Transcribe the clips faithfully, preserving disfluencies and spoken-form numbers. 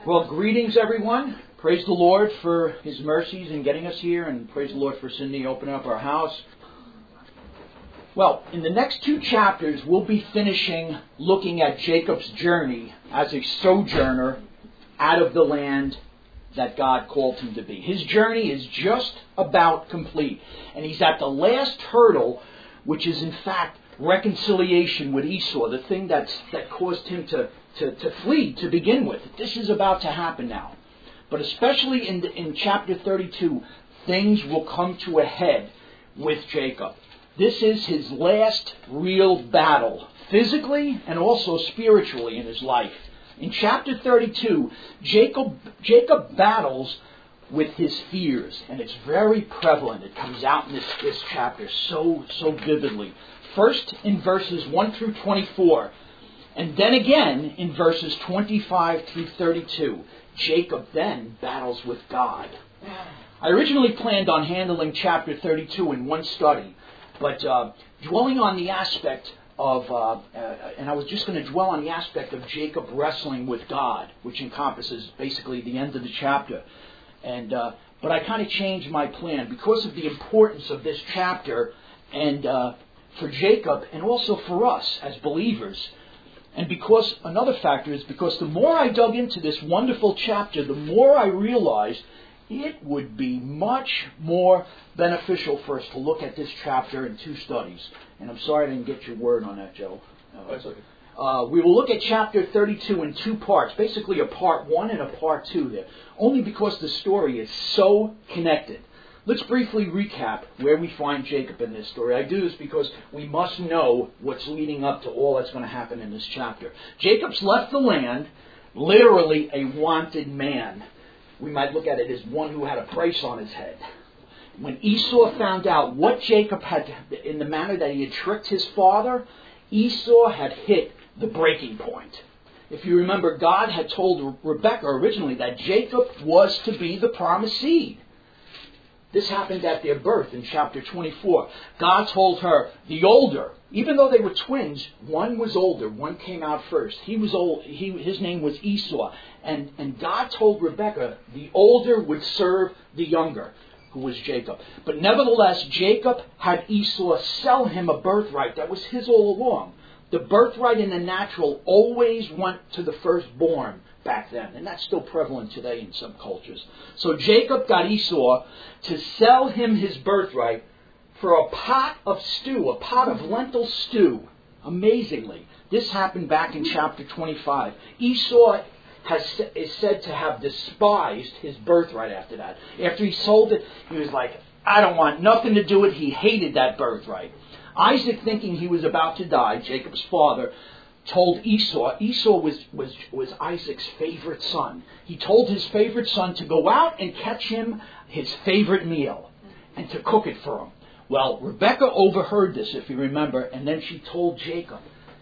Well, greetings, everyone. Praise the Lord for His mercies in getting us here, and praise the Lord for Cindy opening up our house. Well, in the next two chapters, we'll be finishing looking at Jacob's journey as a sojourner out of the land that God called him to be. His journey is just about complete, and he's at the last hurdle, which is in fact reconciliation with Esau, the thing that's, that caused him to, to, to flee to begin with. This is about to happen now. But especially in, the, in chapter thirty-two, things will come to a head with Jacob. This is his last real battle, physically and also spiritually in his life. In chapter thirty-two, Jacob, Jacob battles with his fears, and it's very prevalent. It comes out in this, this chapter so, so vividly. First in verses one through twenty-four, and then again in verses twenty-five through thirty-two. Jacob then battles with God. I originally planned on handling chapter thirty-two in one study, but uh, dwelling on the aspect of, uh, uh, and I was just going to dwell on the aspect of Jacob wrestling with God, which encompasses basically the end of the chapter. And uh, but I kind of changed my plan because of the importance of this chapter, and uh, for Jacob, and also for us as believers. And because another factor is because the more I dug into this wonderful chapter, the more I realized it would be much more beneficial for us to look at this chapter in two studies. And I'm sorry I didn't get your word on that, Joe. Uh, That's okay. Uh, we will look at chapter thirty-two in two parts, basically a part one and a part two there, only because the story is so connected. Let's briefly recap where we find Jacob in this story. I do this because we must know what's leading up to all that's going to happen in this chapter. Jacob's left the land, literally a wanted man. We might look at it as one who had a price on his head. When Esau found out what Jacob had, in the manner that he had tricked his father, Esau had hit the breaking point. If you remember, God had told Rebekah originally that Jacob was to be the promised seed. This happened at their birth in chapter twenty-four. God told her, the older, even though they were twins, one was older, one came out first. He was old. He, his name was Esau. And, and God told Rebekah, the older would serve the younger, who was Jacob. But nevertheless, Jacob had Esau sell him a birthright that was his all along. The birthright in the natural always went to the firstborn back then, and that's still prevalent today in some cultures. So Jacob got Esau to sell him his birthright for a pot of stew, a pot of lentil stew. Amazingly, this happened back in chapter twenty-five. Esau has, is said to have despised his birthright after that. After he sold it, he was like, I don't want nothing to do with it. He hated that birthright. Isaac, thinking he was about to die, Jacob's father, told Esau, Esau was, was, was Isaac's favorite son. He told his favorite son to go out and catch him his favorite meal and to cook it for him. Well, Rebekah overheard this, if you remember, and then she told Jacob,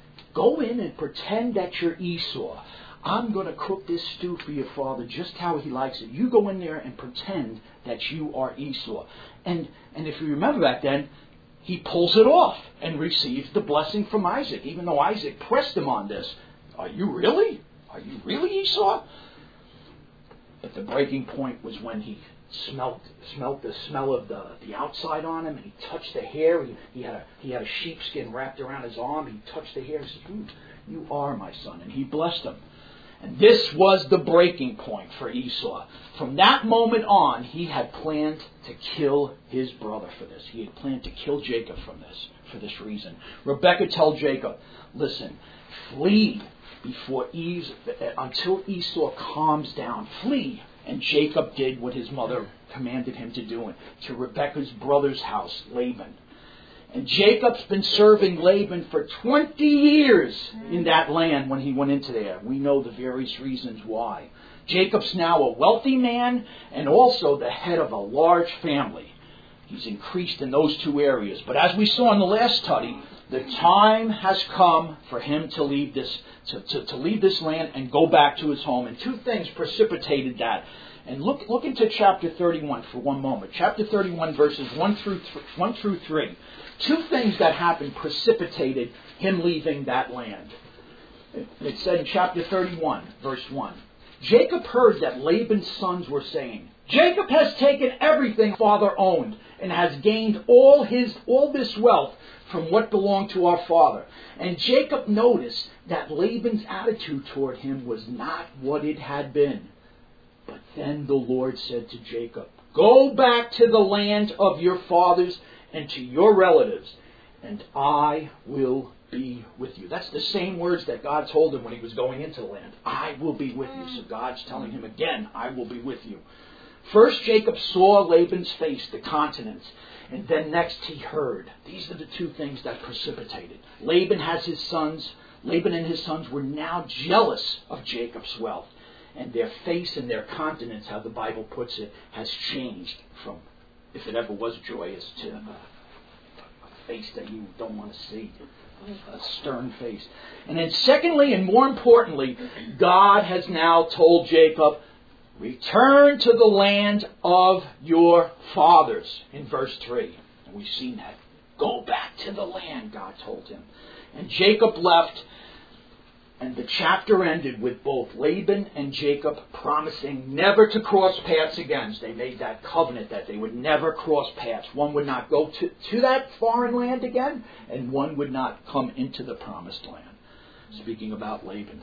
go in and pretend that you're Esau. I'm going to cook this stew for your father just how he likes it. You go in there and pretend that you are Esau. And, and if you remember back then, he pulls it off and receives the blessing from Isaac, even though Isaac pressed him on this. Are you really? Are you really Esau? But the breaking point was when he smelt smelt the smell of the, the outside on him, and he touched the hair. He, he had a he had a sheepskin wrapped around his arm. He touched the hair and said, "You, you are my son," and he blessed him. And this was the breaking point for Esau. From that moment on, he had planned to kill his brother for this. He had planned to kill Jacob from this, for this reason. Rebekah told Jacob, listen, flee before Eve, until Esau calms down. Flee. And Jacob did what his mother commanded him to do, to Rebekah's brother's house, Laban. And Jacob's been serving Laban for twenty years in that land when he went into there. We know the various reasons why. Jacob's now a wealthy man and also the head of a large family. He's increased in those two areas. But as we saw in the last study, the time has come for him to leave this to, to, to leave this land and go back to his home. And two things precipitated that. And look look into chapter thirty-one for one moment. Chapter thirty-one, verses one through th- one through three. Two things that happened precipitated him leaving that land. It said in chapter thirty-one, verse one, Jacob heard that Laban's sons were saying, Jacob has taken everything father owned and has gained all his all this wealth from what belonged to our father. And Jacob noticed that Laban's attitude toward him was not what it had been. But then the Lord said to Jacob, go back to the land of your fathers and to your relatives, and I will be with you. That's the same words that God told him when he was going into the land. I will be with you. So God's telling him again, I will be with you. First, Jacob saw Laban's face, the countenance, and then next he heard. These are the two things that precipitated. Laban has his sons. Laban and his sons were now jealous of Jacob's wealth. And their face and their countenance, how the Bible puts it, has changed from, if it ever was joyous, to a, a face that you don't want to see. A stern face. And then secondly, and more importantly, God has now told Jacob, return to the land of your fathers, in verse three. And we've seen that. Go back to the land, God told him. And Jacob left. And the chapter ended with both Laban and Jacob promising never to cross paths again. They made that covenant that they would never cross paths. One would not go to, to that foreign land again, and one would not come into the promised land. Speaking about Laban.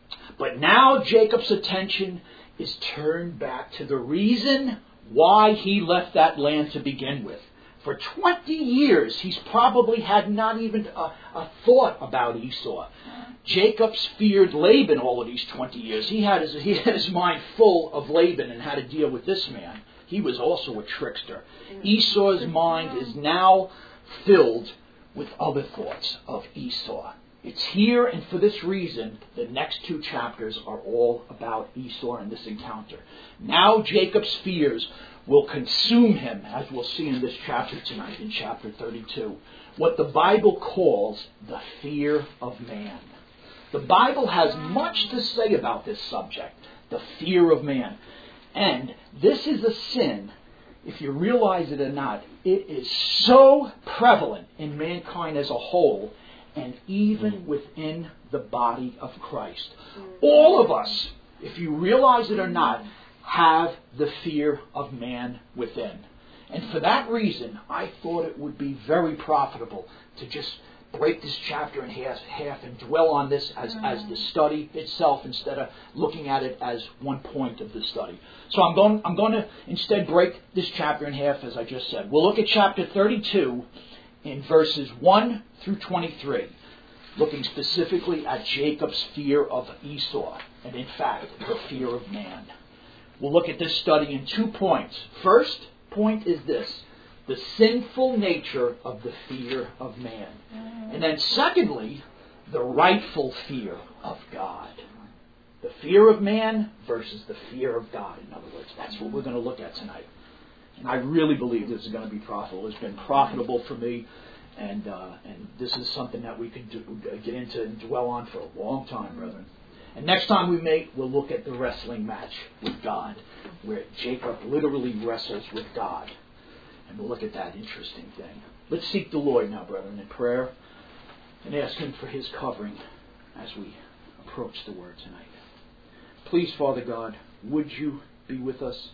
But now Jacob's attention is turned back to the reason why he left that land to begin with. For twenty years, he's probably had not even a, a thought about Esau. Jacob's feared Laban all of these twenty years. He had, his, he had his mind full of Laban and how to deal with this man. He was also a trickster. Esau's mind is now filled with other thoughts of Esau. It's here, and for this reason, the next two chapters are all about Esau and this encounter. Now Jacob's fears will consume him, as we'll see in this chapter tonight, in chapter thirty-two. What the Bible calls the fear of man. The Bible has much to say about this subject, the fear of man. And this is a sin, if you realize it or not, it is so prevalent in mankind as a whole, and even within the body of Christ. All of us, if you realize it or not, have the fear of man within. And for that reason, I thought it would be very profitable to just break this chapter in half, half and dwell on this as, as the study itself instead of looking at it as one point of the study. So I'm going, I'm going to instead break this chapter in half, as I just said. We'll look at chapter thirty-two in verses one through twenty-three, looking specifically at Jacob's fear of Esau, and in fact, the fear of man. We'll look at this study in two points. First point is this: the sinful nature of the fear of man. And then secondly, the rightful fear of God. The fear of man versus the fear of God. In other words, that's what we're going to look at tonight. And I really believe this is going to be profitable. It's been profitable for me, and uh, and this is something that we could do, get into and dwell on for a long time, brethren. And next time we meet, we'll look at the wrestling match with God, where Jacob literally wrestles with God. And we'll look at that interesting thing. Let's seek the Lord now, brethren, in prayer, and ask Him for His covering as we approach the Word tonight. Please, Father God, would you be with us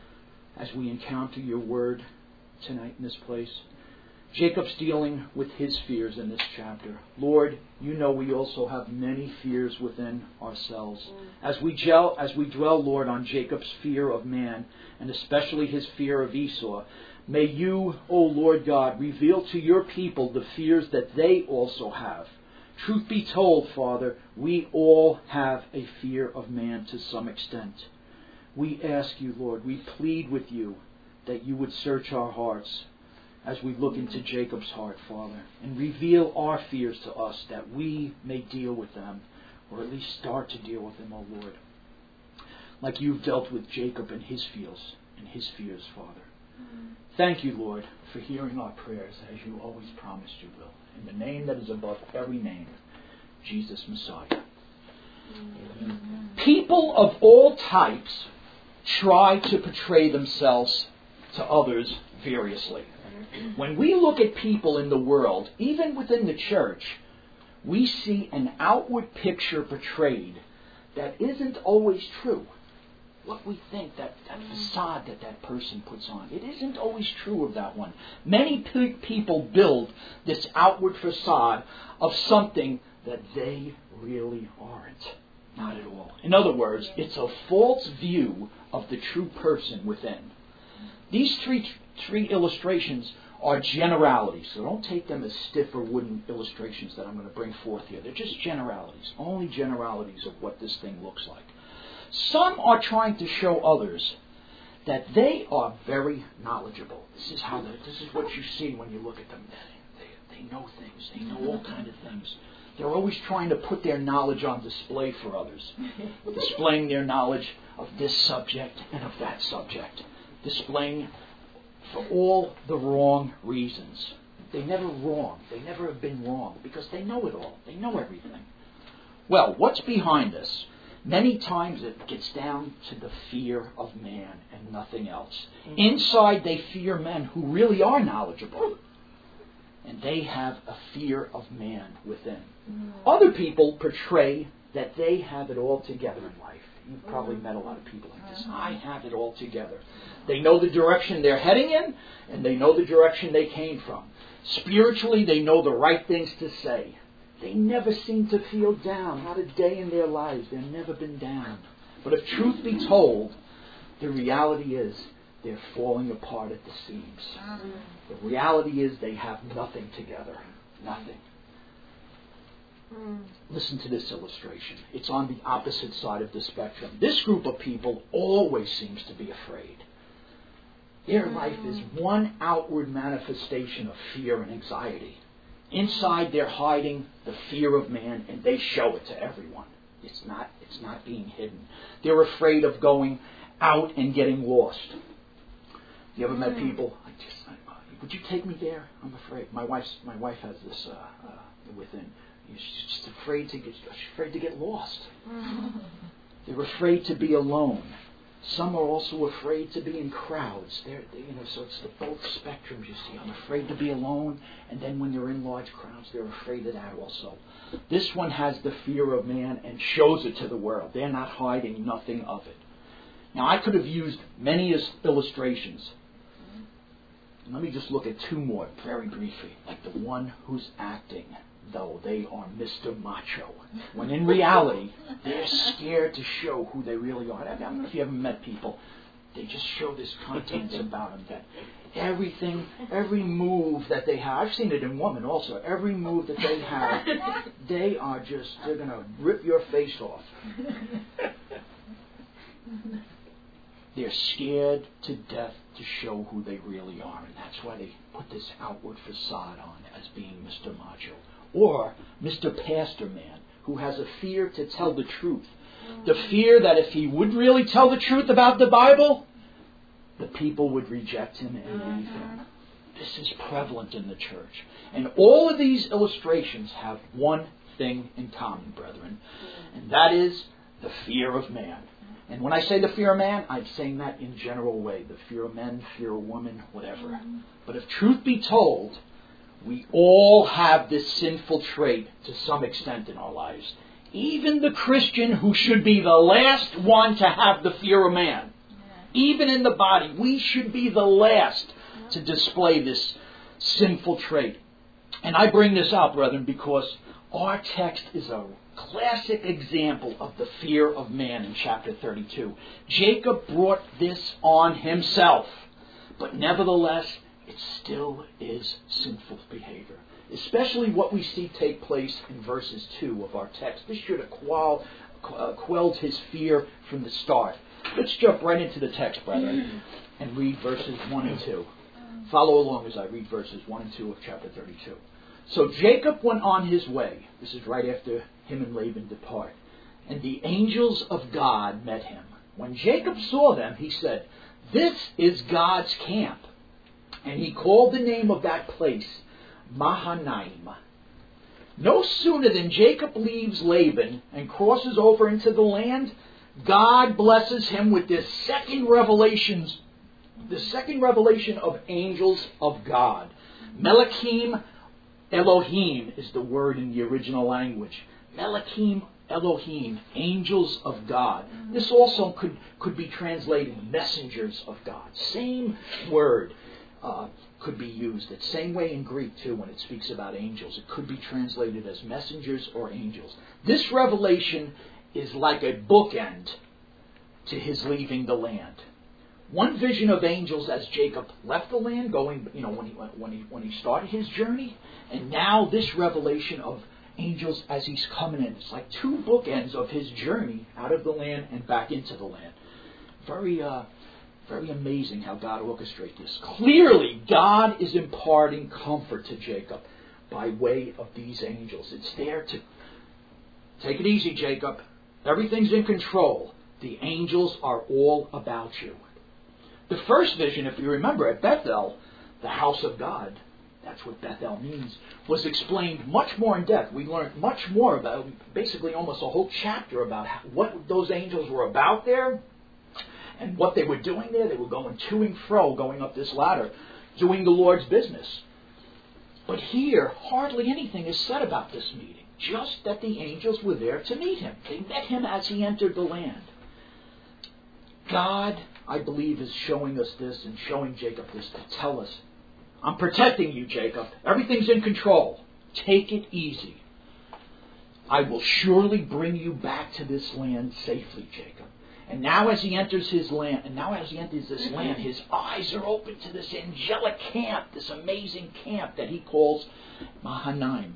as we encounter your Word tonight in this place? Jacob's dealing with his fears in this chapter. Lord, you know we also have many fears within ourselves. As we gel, as we dwell, Lord, on Jacob's fear of man, and especially his fear of Esau, may you, O Lord God, reveal to your people the fears that they also have. Truth be told, Father, we all have a fear of man to some extent. We ask you, Lord, we plead with you that you would search our hearts as we look into Jacob's heart, Father, and reveal our fears to us that we may deal with them, or at least start to deal with them, O Lord, like you've dealt with Jacob and his fears, and his fears, Father. Mm-hmm. Thank you, Lord, for hearing our prayers, as you always promised you will. In the name that is above every name, Jesus Messiah. Mm-hmm. People of all types try to portray themselves to others variously. When we look at people in the world, even within the church, we see an outward picture portrayed that isn't always true. What we think, that, that facade that that person puts on, it isn't always true of that one. Many pe- people build this outward facade of something that they really aren't. Not at all. In other words, it's a false view of the true person within. These three, three illustrations are generalities, so don't take them as stiff or wooden illustrations that I'm going to bring forth here. They're just generalities, only generalities of what this thing looks like. Some are trying to show others that they are very knowledgeable. This is how they, this is what you see when you look at them. They, they, they know things. They know all kinds of things. They're always trying to put their knowledge on display for others, displaying their knowledge of this subject and of that subject, displaying for all the wrong reasons. They never wrong. They never have been wrong because they know it all. They know everything. Well, what's behind this? Many times it gets down to the fear of man and nothing else. Inside they fear men who really are knowledgeable. And they have a fear of man within. Other people portray that they have it all together in life. You've probably met a lot of people like this. I have it all together. They know the direction they're heading in, and they know the direction they came from. Spiritually, they know the right things to say. They never seem to feel down. Not a day in their lives. They've never been down. But if truth be told, the reality is they're falling apart at the seams. The reality is they have nothing together. Nothing. Listen to this illustration. It's on the opposite side of the spectrum. This group of people always seems to be afraid. Their life is one outward manifestation of fear and anxiety. Inside they're hiding the fear of man, and they show it to everyone. It's not, it's not being hidden. They're afraid of going out and getting lost. You ever met people? I just, I, would you take me there? I'm afraid. My wife's, my wife has this uh, uh, within. She's just afraid to get, she's afraid to get lost. They're afraid to be alone. Some are also afraid to be in crowds. They're, they, you know, so it's the both spectrums you see. I'm afraid to be alone, and then when they're in large crowds, they're afraid of that also. This one has the fear of man and shows it to the world. They're not hiding nothing of it. Now, I could have used many illustrations. Let me just look at two more very briefly. Like the one who's acting, though they are Mister Macho. When in reality, they're scared to show who they really are. I don't know if you ever met people. They just show this contents about them. That everything, every move that they have, I've seen it in women also, every move that they have, they are just, they're going to rip your face off. They're scared to death to show who they really are. And that's why they put this outward facade on as being Mister Macho. Or Mister Pastor Man, who has a fear to tell the truth. The fear that if he would really tell the truth about the Bible, the people would reject him and leave him. This is prevalent in the church. And all of these illustrations have one thing in common, brethren. And that is the fear of man. And when I say the fear of man, I'm saying that in general way. The fear of men, fear of women, whatever. But if truth be told, we all have this sinful trait to some extent in our lives. Even the Christian who should be the last one to have the fear of man. Even in the body, we should be the last to display this sinful trait. And I bring this out, brethren, because our text is a classic example of the fear of man in chapter thirty-two. Jacob brought this on himself. But nevertheless, it still is sinful behavior. Especially what we see take place in verses two of our text. This should have quell, uh, quelled his fear from the start. Let's jump right into the text, brethren, and read verses one and two. Follow along as I read verses one and two of chapter thirty-two. So Jacob went on his way. This is right after him and Laban depart. And the angels of God met him. When Jacob saw them, he said, "This is God's camp." And he called the name of that place Mahanaim. No sooner than Jacob leaves Laban and crosses over into the land, God blesses him with this second revelations, the second revelation of angels of God. Melachim Elohim is the word in the original language. Melachim Elohim, angels of God. This also could, could be translated messengers of God. Same word uh, could be used. It's same way in Greek too when it speaks about angels. It could be translated as messengers or angels. This revelation is like a bookend to his leaving the land. One vision of angels as Jacob left the land, going, you know, when he when he when he started his journey, and now this revelation of angels as he's coming in. It's like two bookends of his journey out of the land and back into the land. Very, uh, very amazing how God orchestrates this. Clearly, God is imparting comfort to Jacob by way of these angels. It's there to take it easy, Jacob. Everything's in control. The angels are all about you. The first vision, if you remember, at Bethel, the house of God, that's what Bethel means, was explained much more in depth. We learned much more about, basically almost a whole chapter about what those angels were about there and what they were doing there. They were going to and fro, going up this ladder, doing the Lord's business. But here, hardly anything is said about this meeting, just that the angels were there to meet him. They met him as he entered the land. God, I believe, is showing us this and showing Jacob this to tell us, I'm protecting you, Jacob. Everything's in control. Take it easy. I will surely bring you back to this land safely, Jacob. And now as he enters his land, and now as he enters this land, his eyes are open to this angelic camp, this amazing camp that he calls Mahanaim.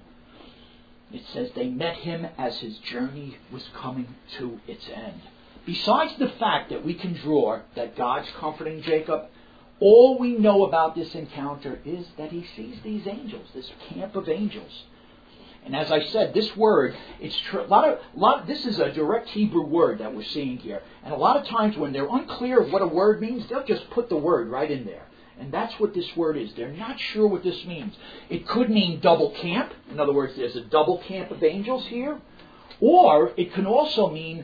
It says they met him as his journey was coming to its end. Besides the fact that we can draw that God's comforting Jacob, all we know about this encounter is that he sees these angels, this camp of angels. And as I said, this word, it's tr- a lot of, lot, this is a direct Hebrew word that we're seeing here. And a lot of times when they're unclear of what a word means, they'll just put the word right in there. And that's what this word is. They're not sure what this means. It could mean double camp. In other words, there's a double camp of angels here. Or it can also mean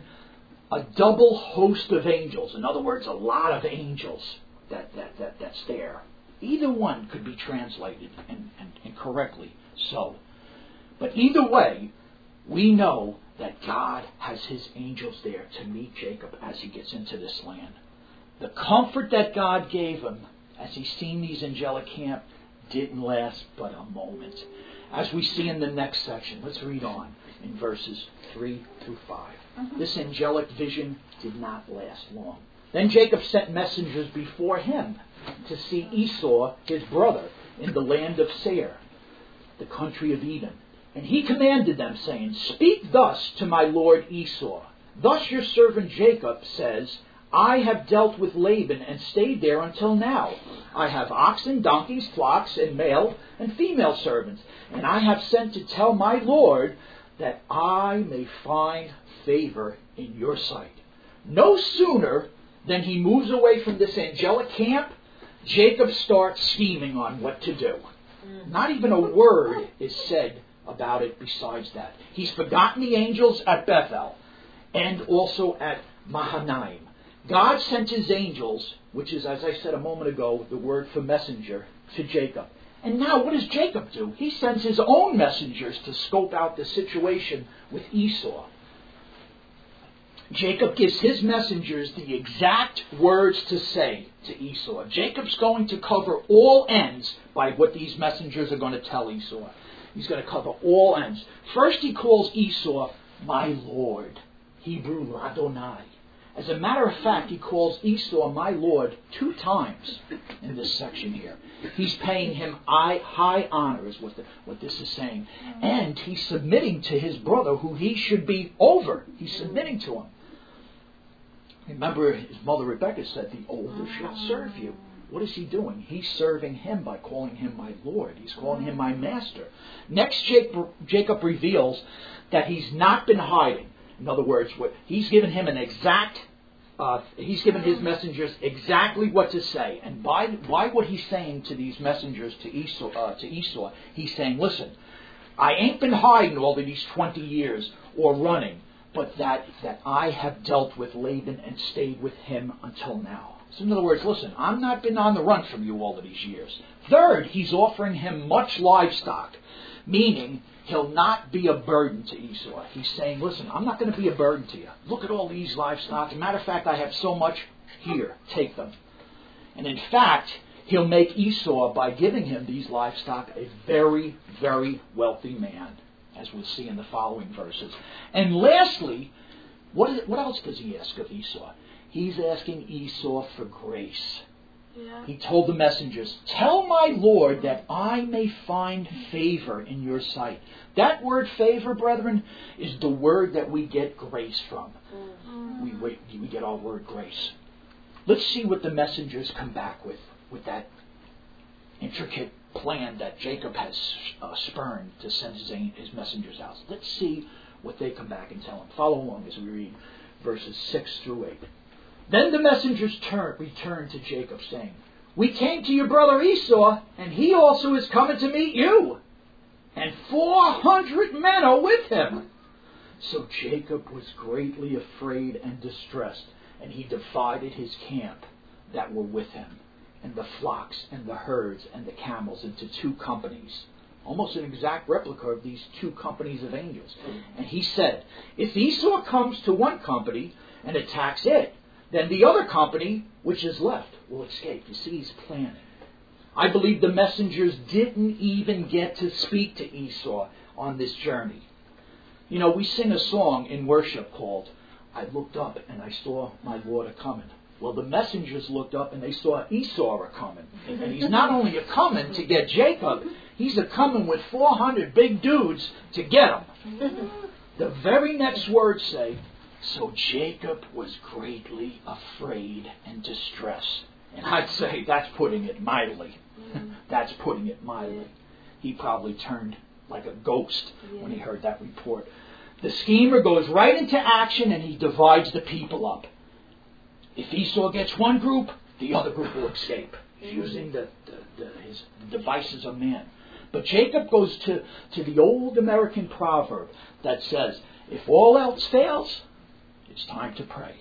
a double host of angels. In other words, a lot of angels that, that, that, that's there. Either one could be translated and, and, and correctly so. But either way, we know that God has his angels there to meet Jacob as he gets into this land. The comfort that God gave him as he's seen these angelic camp didn't last but a moment. As we see in the next section, let's read on in verses three through five. Mm-hmm. This angelic vision did not last long. Then Jacob sent messengers before him to see Esau, his brother, in the land of Seir, the country of Edom. And he commanded them, saying, Speak thus to my lord Esau. Thus your servant Jacob says, I have dealt with Laban and stayed there until now. I have oxen, donkeys, flocks, and male and female servants. And I have sent to tell my lord that I may find favor in your sight. No sooner than he moves away from this angelic camp, Jacob starts scheming on what to do. Not even a word is said about it besides that. He's forgotten the angels at Bethel and also at Mahanaim. God sent his angels, which is, as I said a moment ago, the word for messenger, to Jacob. And now what does Jacob do? He sends his own messengers to scope out the situation with Esau. Jacob gives his messengers the exact words to say to Esau. Jacob's going to cover all ends by what these messengers are going to tell Esau. He's going to cover all ends. First he calls Esau, my Lord. Hebrew, Ladonai. As a matter of fact, he calls Esau, my Lord, two times in this section here. He's paying him high honor, is what, the, what this is saying. And he's submitting to his brother, who he should be over. He's submitting to him. Remember, his mother Rebecca said, the older shall serve you. What is he doing? He's serving him by calling him my Lord. He's calling him my master. Next, Jacob reveals that he's not been hiding. In other words, what he's given him an exact, uh, he's given his messengers exactly what to say. And by, by what he's saying to these messengers, to Esau, uh, to Esau, he's saying, listen, I ain't been hiding all of these twenty years or running, but that, that I have dealt with Laban and stayed with him until now. So in other words, listen, I've not been on the run from you all of these years. Third, he's offering him much livestock, meaning he'll not be a burden to Esau. He's saying, listen, I'm not going to be a burden to you. Look at all these livestock. As a matter of fact, I have so much. Here, take them. And in fact, he'll make Esau, by giving him these livestock, a very, very wealthy man, as we'll see in the following verses. And lastly, what, is, what else does he ask of Esau? He's asking Esau for grace. Yeah. He told the messengers, tell my Lord that I may find favor in your sight. That word favor, brethren, is the word that we get grace from. Mm-hmm. We, we, we get our word grace. Let's see what the messengers come back with, with that intricate plan that Jacob has uh, spurned to send his, his messengers out. Let's see what they come back and tell him. Follow along as we read verses six through eight. Then the messengers turn, returned to Jacob, saying, we came to your brother Esau, and he also is coming to meet you. And four hundred men are with him. So Jacob was greatly afraid and distressed, and he divided his camp that were with him, and the flocks and the herds and the camels into two companies. Almost an exact replica of these two companies of angels. And he said, if Esau comes to one company and attacks it, then the other company, which is left, will escape. You see, he's planning. I believe the messengers didn't even get to speak to Esau on this journey. You know, we sing a song in worship called, I looked up and I saw my Lord a-coming. Well, the messengers looked up and they saw Esau a-coming. And he's not only a-coming to get Jacob, he's a-coming with four hundred big dudes to get him. The very next words say, so Jacob was greatly afraid and distressed. And I'd say that's putting it mildly. That's putting it mildly. He probably turned like a ghost when he heard that report. The schemer goes right into action and he divides the people up. If Esau gets one group, the other group will escape. He's using the, the, the, his devices of man. But Jacob goes to, to the old American proverb that says, if all else fails, it's time to pray.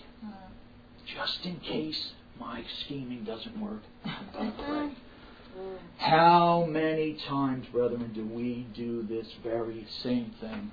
Just in case my scheming doesn't work, I'm going to pray. How many times, brethren, do we do this very same thing?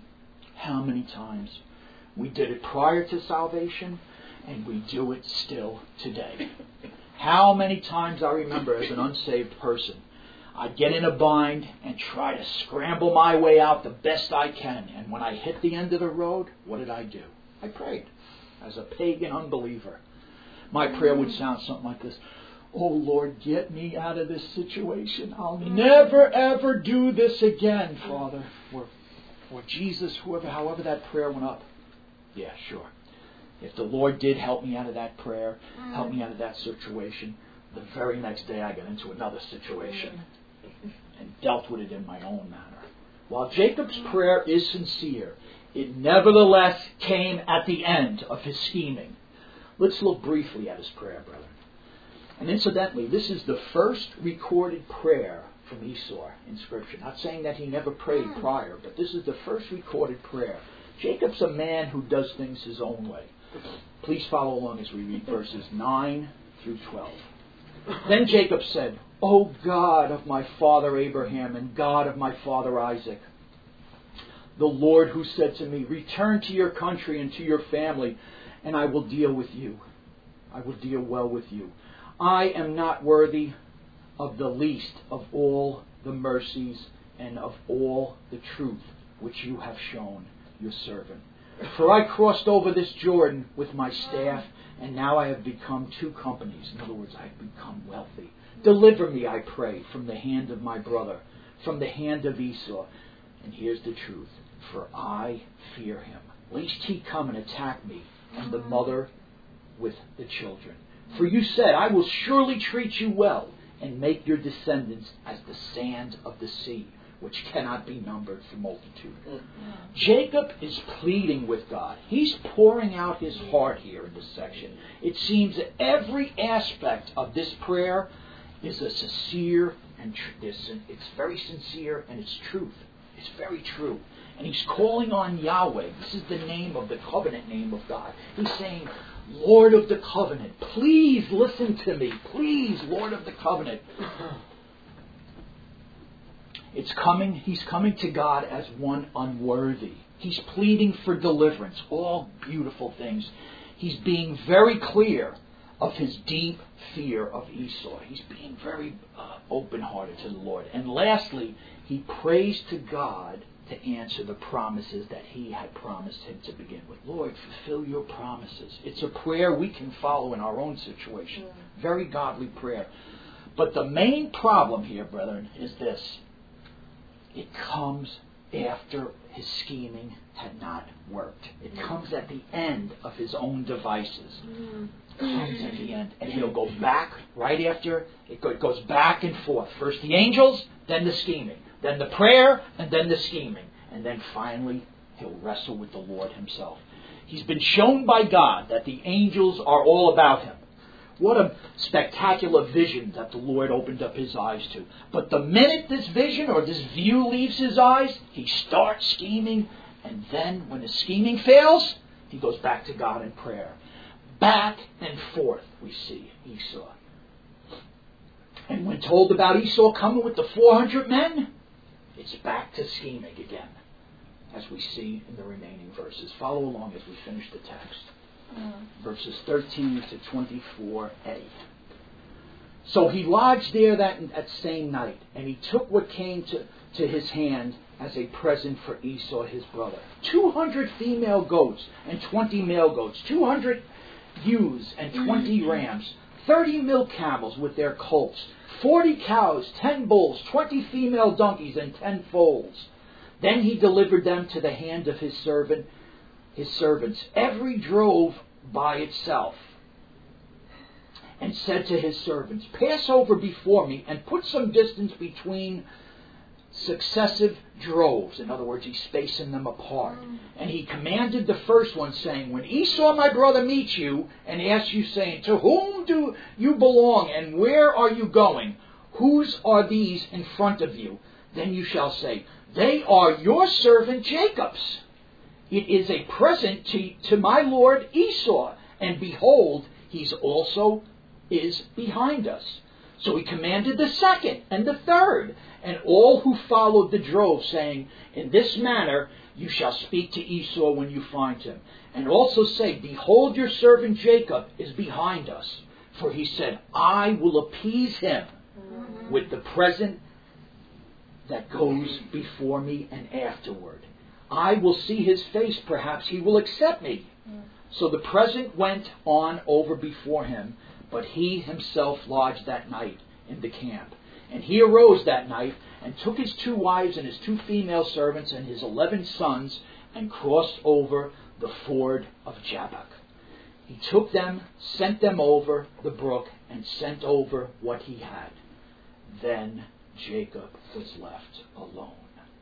How many times? We did it prior to salvation, and we do it still today. How many times I remember as an unsaved person, I'd get in a bind and try to scramble my way out the best I can. And when I hit the end of the road, what did I do? I prayed as a pagan unbeliever. My prayer would sound something like this. Oh, Lord, get me out of this situation. I'll never, ever do this again, Father. Or, or Jesus, whoever, however that prayer went up. Yeah, sure. If the Lord did help me out of that prayer, help me out of that situation, the very next day I got into another situation and dealt with it in my own manner. While Jacob's prayer is sincere, it nevertheless came at the end of his scheming. Let's look briefly at his prayer, brethren. And incidentally, this is the first recorded prayer from Esau in Scripture. Not saying that he never prayed prior, but this is the first recorded prayer. Jacob's a man who does things his own way. Please follow along as we read verses nine through twelve. Then Jacob said, O God of my father Abraham and God of my father Isaac, the Lord who said to me, return to your country and to your family, and I will deal with you. I will deal well with you. I am not worthy of the least of all the mercies and of all the truth which you have shown your servant. For I crossed over this Jordan with my staff, and now I have become two companies. In other words, I have become wealthy. Deliver me, I pray, from the hand of my brother, from the hand of Esau. And here's the truth. For I fear him, lest he come and attack me, and the mother with the children. For you said, I will surely treat you well, and make your descendants as the sand of the sea, which cannot be numbered for multitude. Mm-hmm. Jacob is pleading with God. He's pouring out his heart here in this section. It seems that every aspect of this prayer is a sincere, and tr- it's very sincere, and it's truth. It's very true. And he's calling on Yahweh. This is the name of the covenant name of God. He's saying, Lord of the covenant, please listen to me. Please, Lord of the covenant. It's coming, he's coming to God as one unworthy. He's pleading for deliverance. All beautiful things. He's being very clear of his deep fear of Esau. He's being very uh, open-hearted to the Lord. And lastly, he prays to God to answer the promises that he had promised him to begin with. Lord, fulfill your promises. It's a prayer we can follow in our own situation. Very godly prayer. But the main problem here, brethren, is this. It comes after his scheming had not worked. It comes at the end of his own devices. It comes at the end. And he'll go back right after. It goes back and forth. First the angels, then the scheming. Then the prayer, and then the scheming. And then finally, he'll wrestle with the Lord himself. He's been shown by God that the angels are all about him. What a spectacular vision that the Lord opened up his eyes to. But the minute this vision or this view leaves his eyes, he starts scheming. And then when the scheming fails, he goes back to God in prayer. Back and forth we see Esau. And when told about Esau coming with the four hundred men, it's back to scheming again, as we see in the remaining verses. Follow along as we finish the text. Verses thirteen to twenty-four a. So he lodged there that, that same night, and he took what came to, to his hand as a present for Esau his brother. Two hundred female goats and twenty male goats, two hundred ewes and twenty rams, thirty milk camels with their colts, forty cows, ten bulls, twenty female donkeys, and ten foals. Then he delivered them to the hand of his servant, his servants, every drove by itself, and said to his servants, pass over before me and put some distance between successive droves. In other words, he's spacing them apart. And he commanded the first one, saying, when Esau my brother meets you and asks you, saying, to whom do you belong and where are you going? Whose are these in front of you? Then you shall say, they are your servant Jacob's. It is a present to, to my lord Esau, and behold, he's also is behind us. So he commanded the second and the third, and all who followed the drove, saying, in this manner you shall speak to Esau when you find him. And also say, behold, your servant Jacob is behind us. For he said, I will appease him with the present that goes before me and afterward. I will see his face, perhaps he will accept me. So the present went on over before him, but he himself lodged that night in the camp. And he arose that night, and took his two wives and his two female servants and his eleven sons, and crossed over the ford of Jabbok. He took them, sent them over the brook, and sent over what he had. Then Jacob was left alone.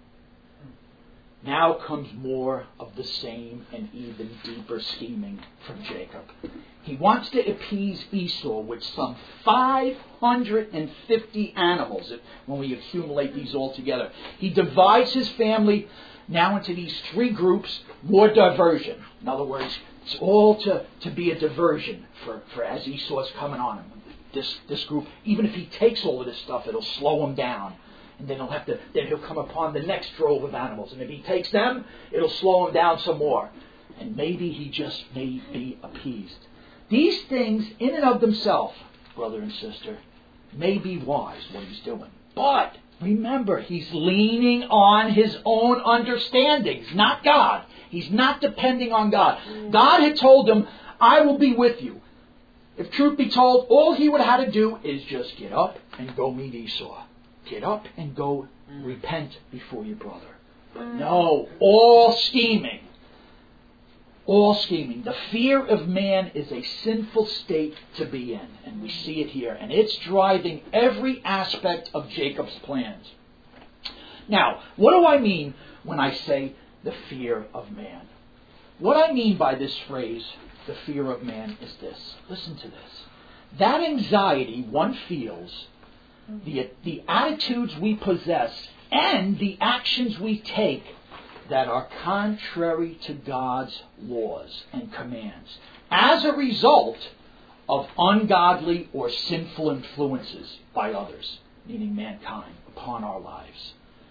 Now comes more of the same and even deeper scheming from Jacob. He wants to appease Esau with some five hundred fifty animals when we accumulate these all together. He divides his family now into these three groups, more diversion. In other words, it's all to, to be a diversion for, for as Esau's coming on him. This, this group, even if he takes all of this stuff, it'll slow him down. And then he'll have to. Then he'll come upon the next drove of animals, and if he takes them, it'll slow him down some more. And maybe he just may be appeased. These things, in and of themselves, brother and sister, may be wise what he's doing. But remember, he's leaning on his own understandings, not God. He's not depending on God. God had told him, "I will be with you." If truth be told, all he would have had to do is just get up and go meet Esau. Get up and go mm. repent before your brother. But no, all scheming. All scheming. The fear of man is a sinful state to be in. And we see it here. And it's driving every aspect of Jacob's plans. Now, what do I mean when I say the fear of man? What I mean by this phrase, the fear of man, is this. Listen to this. That anxiety one feels, The, the attitudes we possess, and the actions we take that are contrary to God's laws and commands as a result of ungodly or sinful influences by others, meaning mankind, upon our lives.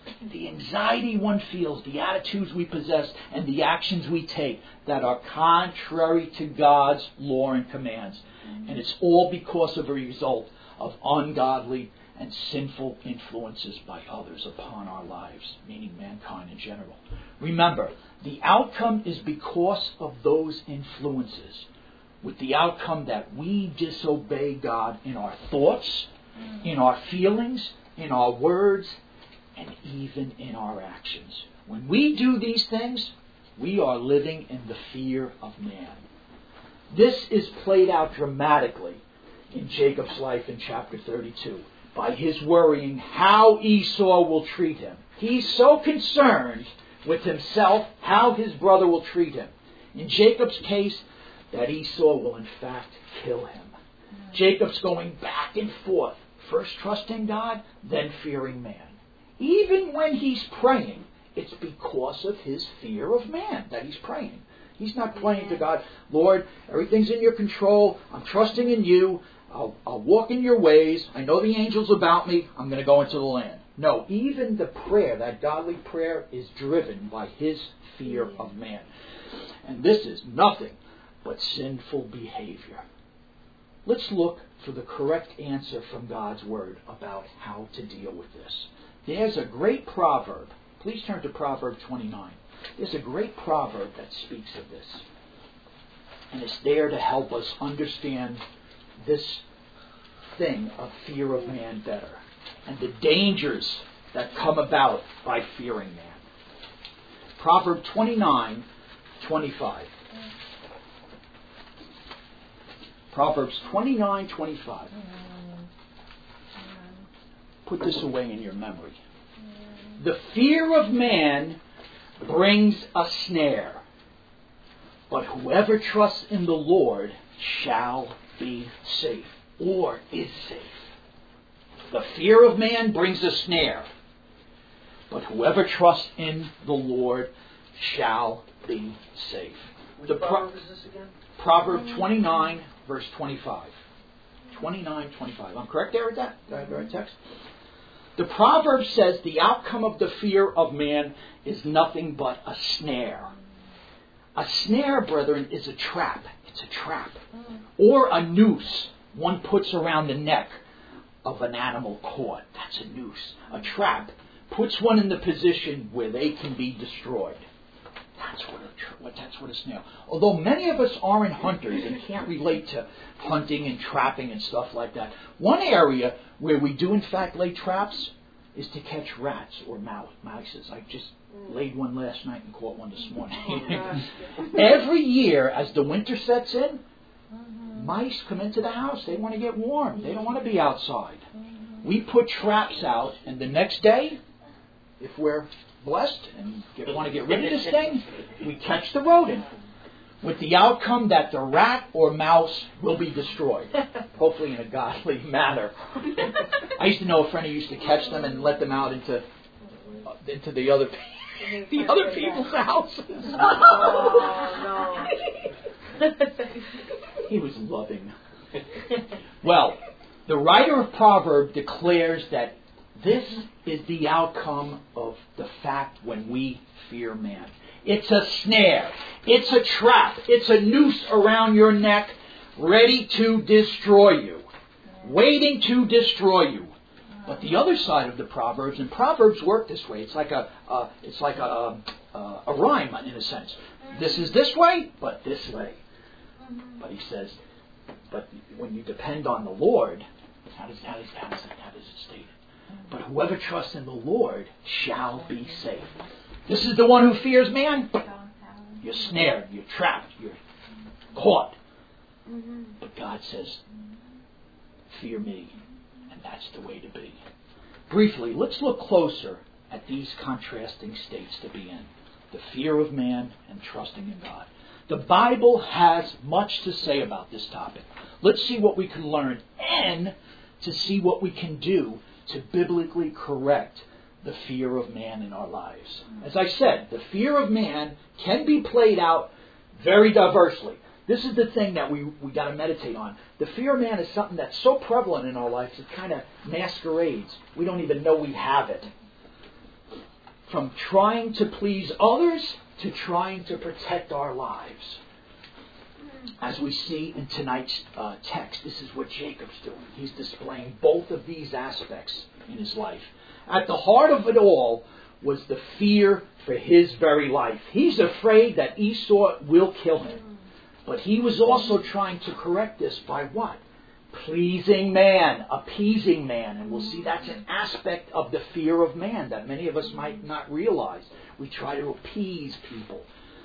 The anxiety one feels, the attitudes we possess, and the actions we take that are contrary to God's law and commands. And it's all because of a result of ungodly and sinful influences by others upon our lives, meaning mankind in general. Remember, the outcome is because of those influences, with the outcome that we disobey God in our thoughts, in our feelings, in our words, and even in our actions. When we do these things, we are living in the fear of man. This is played out dramatically in Jacob's life in chapter thirty-two by his worrying how Esau will treat him. He's so concerned with himself, how his brother will treat him. In Jacob's case, that Esau will in fact kill him. Jacob's going back and forth, first trusting God, then fearing man. Even when he's praying, it's because of his fear of man that he's praying. He's not praying to God, Lord, everything's in your control. I'm trusting in you. I'll, I'll walk in your ways. I know the angels about me. I'm going to go into the land. No, even the prayer, that godly prayer, is driven by his fear of man. And this is nothing but sinful behavior. Let's look for the correct answer from God's Word about how to deal with this. There's a great proverb. Please turn to Proverb twenty-nine. There's a great proverb that speaks of this. And it's there to help us understand this thing of fear of man better, and the dangers that come about by fearing man. Proverb twenty-nine, twenty-five. Proverbs twenty-nine, twenty-five. Put this away in your memory. The fear of man brings a snare, but whoever trusts in the Lord shall be safe, or is safe. The fear of man brings a snare, but whoever trusts in the Lord shall be safe. Which The pro- proverb is this again? Proverb twenty-nine, verse twenty-five. twenty-nine, twenty-five. I'm correct there with that? Do I have the right text? The proverb says the outcome of the fear of man is nothing but a snare. A snare, brethren, is a trap. It's a trap. Or a noose one puts around the neck of an animal caught. That's a noose. A trap puts one in the position where they can be destroyed. That's what a, what, that's what a snare. Although many of us aren't hunters and can't relate to hunting and trapping and stuff like that, one area where we do in fact lay traps is to catch rats or mouse, mice. I just laid one last night and caught one this morning. Every year as the winter sets in, mice come into the house. They want to get warm. They don't want to be outside. We put traps out, and the next day, if we're blessed and get, want to get rid of this thing, we catch the rodent, with the outcome that the rat or mouse will be destroyed, hopefully in a godly manner. I used to know a friend who used to catch them and let them out into into the other the other people's houses. Oh, no. He was loving. Well, the writer of Proverbs declares that this is the outcome of the fact when we fear man. It's a snare. It's a trap. It's a noose around your neck, ready to destroy you, waiting to destroy you. But the other side of the Proverbs, and Proverbs work this way. It's like a, uh, it's like a, a, a rhyme in a sense. This is this way, but this way. But he says, but when you depend on the Lord, how does, how does, how does, it, how does it state it? But whoever trusts in the Lord shall be safe. This is the one who fears man. You're snared, you're trapped, you're caught. But God says, fear me, and that's the way to be. Briefly, let's look closer at these contrasting states to be in. The fear of man and trusting in God. The Bible has much to say about this topic. Let's see what we can learn and to see what we can do to biblically correct the fear of man in our lives. As I said, the fear of man can be played out very diversely. This is the thing that we we got to meditate on. The fear of man is something that's so prevalent in our lives, it kind of masquerades. We don't even know we have it. from trying to please others to trying to protect our lives. As we see in tonight's uh, text, this is what Jacob's doing. He's displaying both of these aspects in his life. At the heart of it all was the fear for his very life. He's afraid that Esau will kill him. But he was also trying to correct this by what? Pleasing man, appeasing man. And we'll see that's an aspect of the fear of man that many of us might not realize. We try to appease people.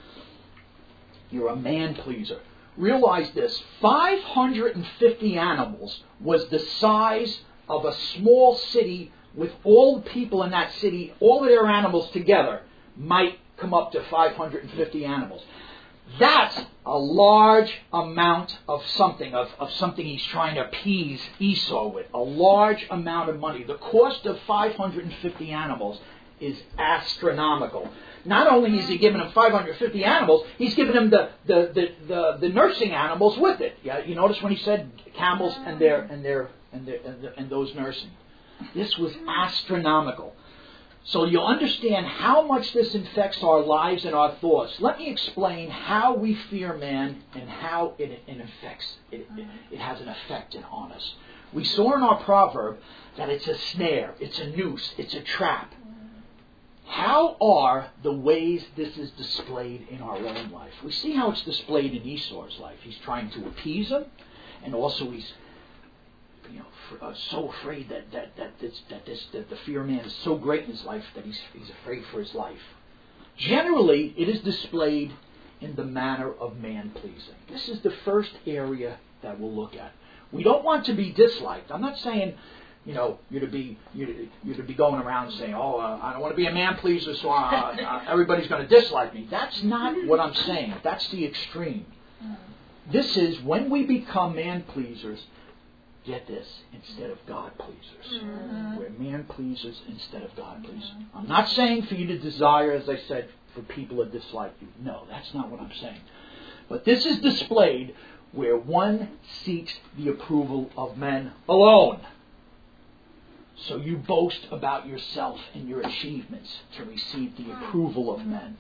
You're a man pleaser. Realize this, five hundred fifty animals was the size of a small city with all the people in that city, all of their animals together might come up to five hundred fifty animals. That's a large amount of something, of, of something he's trying to appease Esau with. A large amount of money. The cost of five hundred fifty animals is astronomical. Not only is he giving him five hundred fifty animals, he's giving him the, the, the, the, the nursing animals with it. Yeah, you notice when he said camels and their and their and their and, the, and those nursing. This was astronomical. So you'll understand how much this infects our lives and our thoughts. Let me explain how we fear man and how it, it affects it, it, it has an effect on us. We saw in our proverb that it's a snare, it's a noose, it's a trap. How are the ways this is displayed in our own life? We see how it's displayed in Esau's life. He's trying to appease him, and also he's you know, for, uh, so afraid that that that this that this that the fear of man is so great in his life that he's he's afraid for his life. Generally, it is displayed in the manner of man pleasing. This is the first area that we'll look at. We don't want to be disliked. I'm not saying, you know, you're to be you're to, you're to be going around saying, "Oh, uh, I don't want to be a man pleaser, so uh, uh, everybody's going to dislike me." That's not what I'm saying. That's the extreme. This is when we become man pleasers. Get this, instead of God pleasers. Mm-hmm. We're man pleasers instead of God pleasers. Mm-hmm. I'm not saying for you to desire, as I said, for people to dislike you. No, that's not what I'm saying. But this is displayed where one seeks the approval of men alone. So you boast about yourself and your achievements to receive the approval of men.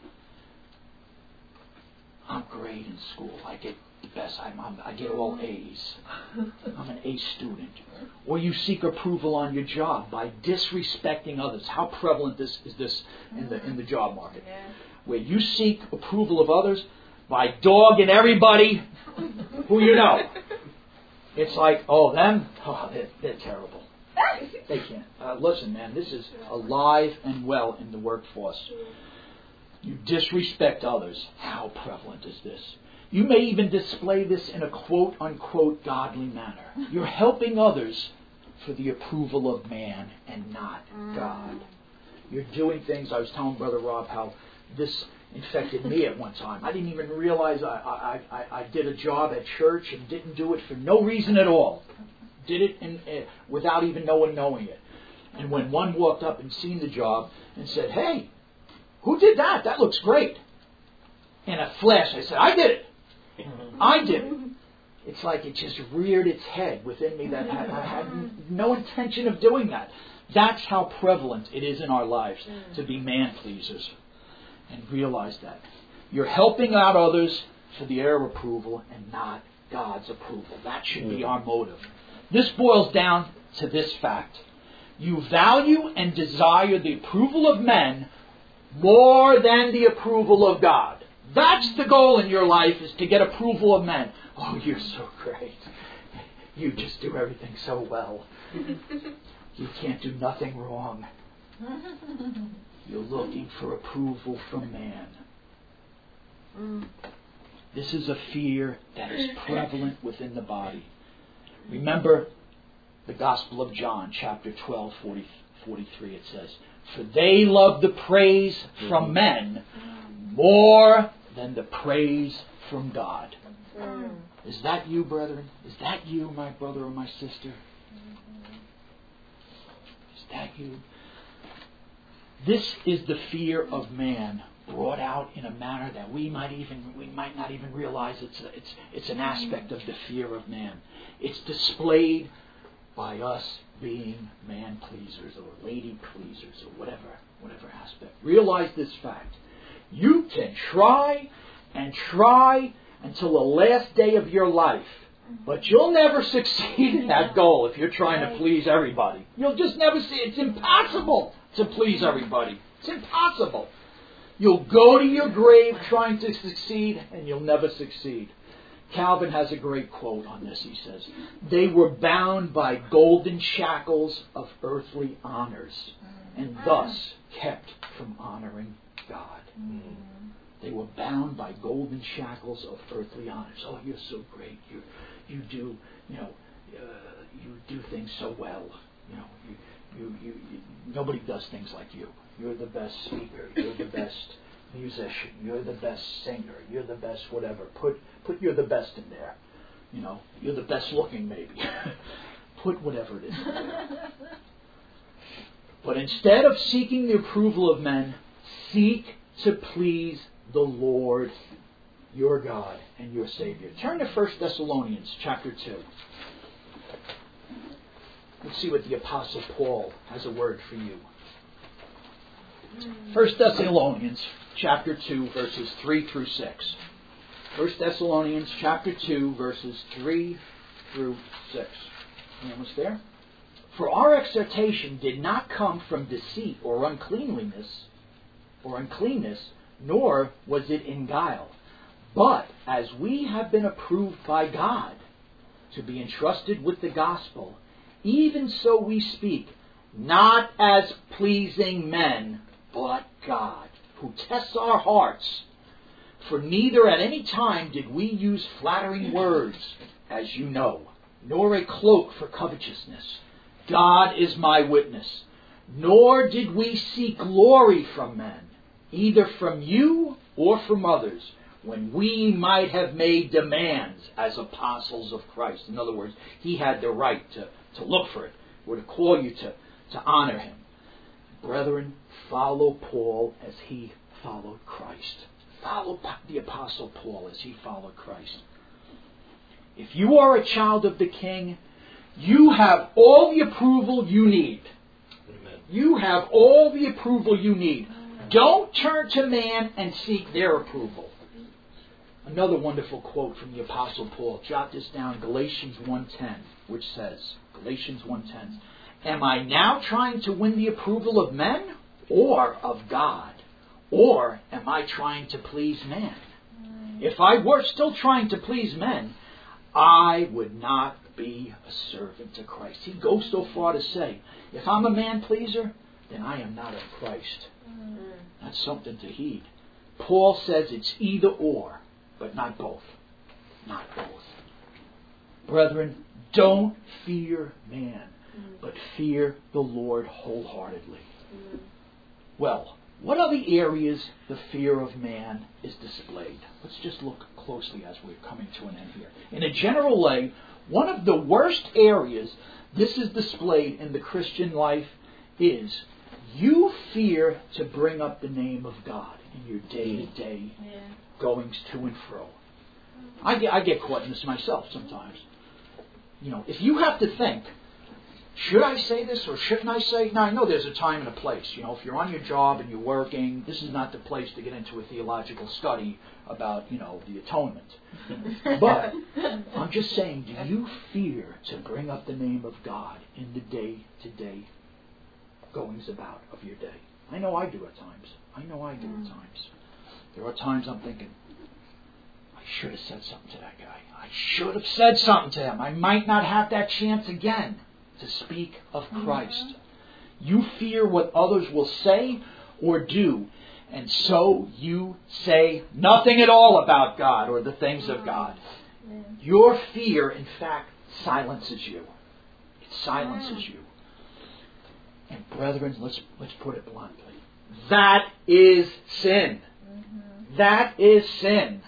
I'm great in school. I get the best. I'm, I'm, I get all A's. I'm an A student. Or you seek approval on your job by disrespecting others. How prevalent this is this in the in the job market? Where you seek approval of others by dogging everybody who you know. It's like, oh, them? Oh, they're, they're terrible. They can't. Uh, listen, man, this is alive and well in the workforce. You disrespect others. How prevalent is this? You may even display this in a quote-unquote godly manner. You're helping others for the approval of man and not God. You're doing things. I was telling Brother Rob how this infected me at one time. I didn't even realize I, I, I, I did a job at church and didn't do it for no reason at all. Did it in, uh, without even no one knowing it. And when one walked up and seen the job and said, "Hey, who did that? That looks great." In a flash, I said, "I did it. I did it." It's like it just reared its head within me that I, I had no intention of doing that. That's how prevalent it is in our lives to be man pleasers. And realize that. You're helping out others for their approval and not God's approval. That should be our motive. This boils down to this fact. You value and desire the approval of men more than the approval of God. That's the goal in your life, is to get approval of men. "Oh, you're so great. You just do everything so well. You can't do nothing wrong." You're looking for approval from man. This is a fear that is prevalent within the body. Remember the Gospel of John, chapter twelve, forty, forty-three, it says, "For they love the praise from men more than the praise from God." Mm. Is that you, brethren? Is that you, my brother or my sister? Is that you? This is the fear of man brought out in a manner that we might even we might not even realize it's a, it's it's an aspect of the fear of man. It's displayed by us being man pleasers or lady pleasers or whatever. whatever aspect. Realize this fact. You can try and try until the last day of your life, but you'll never succeed in that goal if you're trying to please everybody. You'll just never see. It's impossible to please everybody. It's impossible. You'll go to your grave trying to succeed, and you'll never succeed. Calvin has a great quote on this. He says, "They were bound by golden shackles of earthly honors, and thus kept from honoring God." Mm. They were bound by golden shackles of earthly honors. Oh, you're so great. You, you do, you know, uh, you do things so well. You know, you, you, you, you, nobody does things like you. You're the best speaker. You're the best musician. You're the best singer. You're the best whatever. Put, put you're the best in there. You know, you're the best looking maybe. Put whatever it is in there. But instead of seeking the approval of men, seek to please the Lord, your God and your Savior. Turn to First Thessalonians chapter two. Let's see what the Apostle Paul has a word for you. First Thessalonians chapter two, verses three through six. First Thessalonians chapter two, verses three through six. You almost there? "For our exhortation did not come from deceit or uncleanliness, or uncleanness, nor was it in guile. But as we have been approved by God to be entrusted with the gospel, even so we speak, not as pleasing men, but God, who tests our hearts. For neither at any time did we use flattering words, as you know, nor a cloak for covetousness. God is my witness. Nor did we seek glory from men, either from you or from others, when we might have made demands as apostles of Christ." In other words, he had the right to, to look for it, or to call you to, to honor him. Brethren, follow Paul as he followed Christ. Follow the Apostle Paul as he followed Christ. If you are a child of the King, you have all the approval you need. Amen. You have all the approval you need. Don't turn to man and seek their approval. Another wonderful quote from the Apostle Paul. Jot this down, Galatians one ten, which says, Galatians one ten, "Am I now trying to win the approval of men or of God? Or am I trying to please man? If I were still trying to please men, I would not be a servant to Christ." He goes so far to say, if I'm a man pleaser, then I am not of Christ. That's something to heed. Paul says it's either or, but not both. Not both. Brethren, don't fear man, but fear the Lord wholeheartedly. Well, what are the areas the fear of man is displayed? Let's just look closely as we're coming to an end here. In a general way, one of the worst areas this is displayed in the Christian life is you fear to bring up the name of God in your day-to-day yeah. goings to and fro. I get, I get caught in this myself sometimes. You know, if you have to think, should I say this or shouldn't I say? Now, I know there's a time and a place. You know, if you're on your job and you're working, this is not the place to get into a theological study about, you know, the atonement. But I'm just saying, do you fear to bring up the name of God in the day-to-day goings about of your day? I know I do at times. I know I do at times. There are times I'm thinking, I should have said something to that guy. I should have said something to him. I might not have that chance again to speak of Christ. You fear what others will say or do, and so you say nothing at all about God or the things of God. Your fear, in fact, silences you. It silences you. And brethren, let's let's put it bluntly. That is sin. That is sin.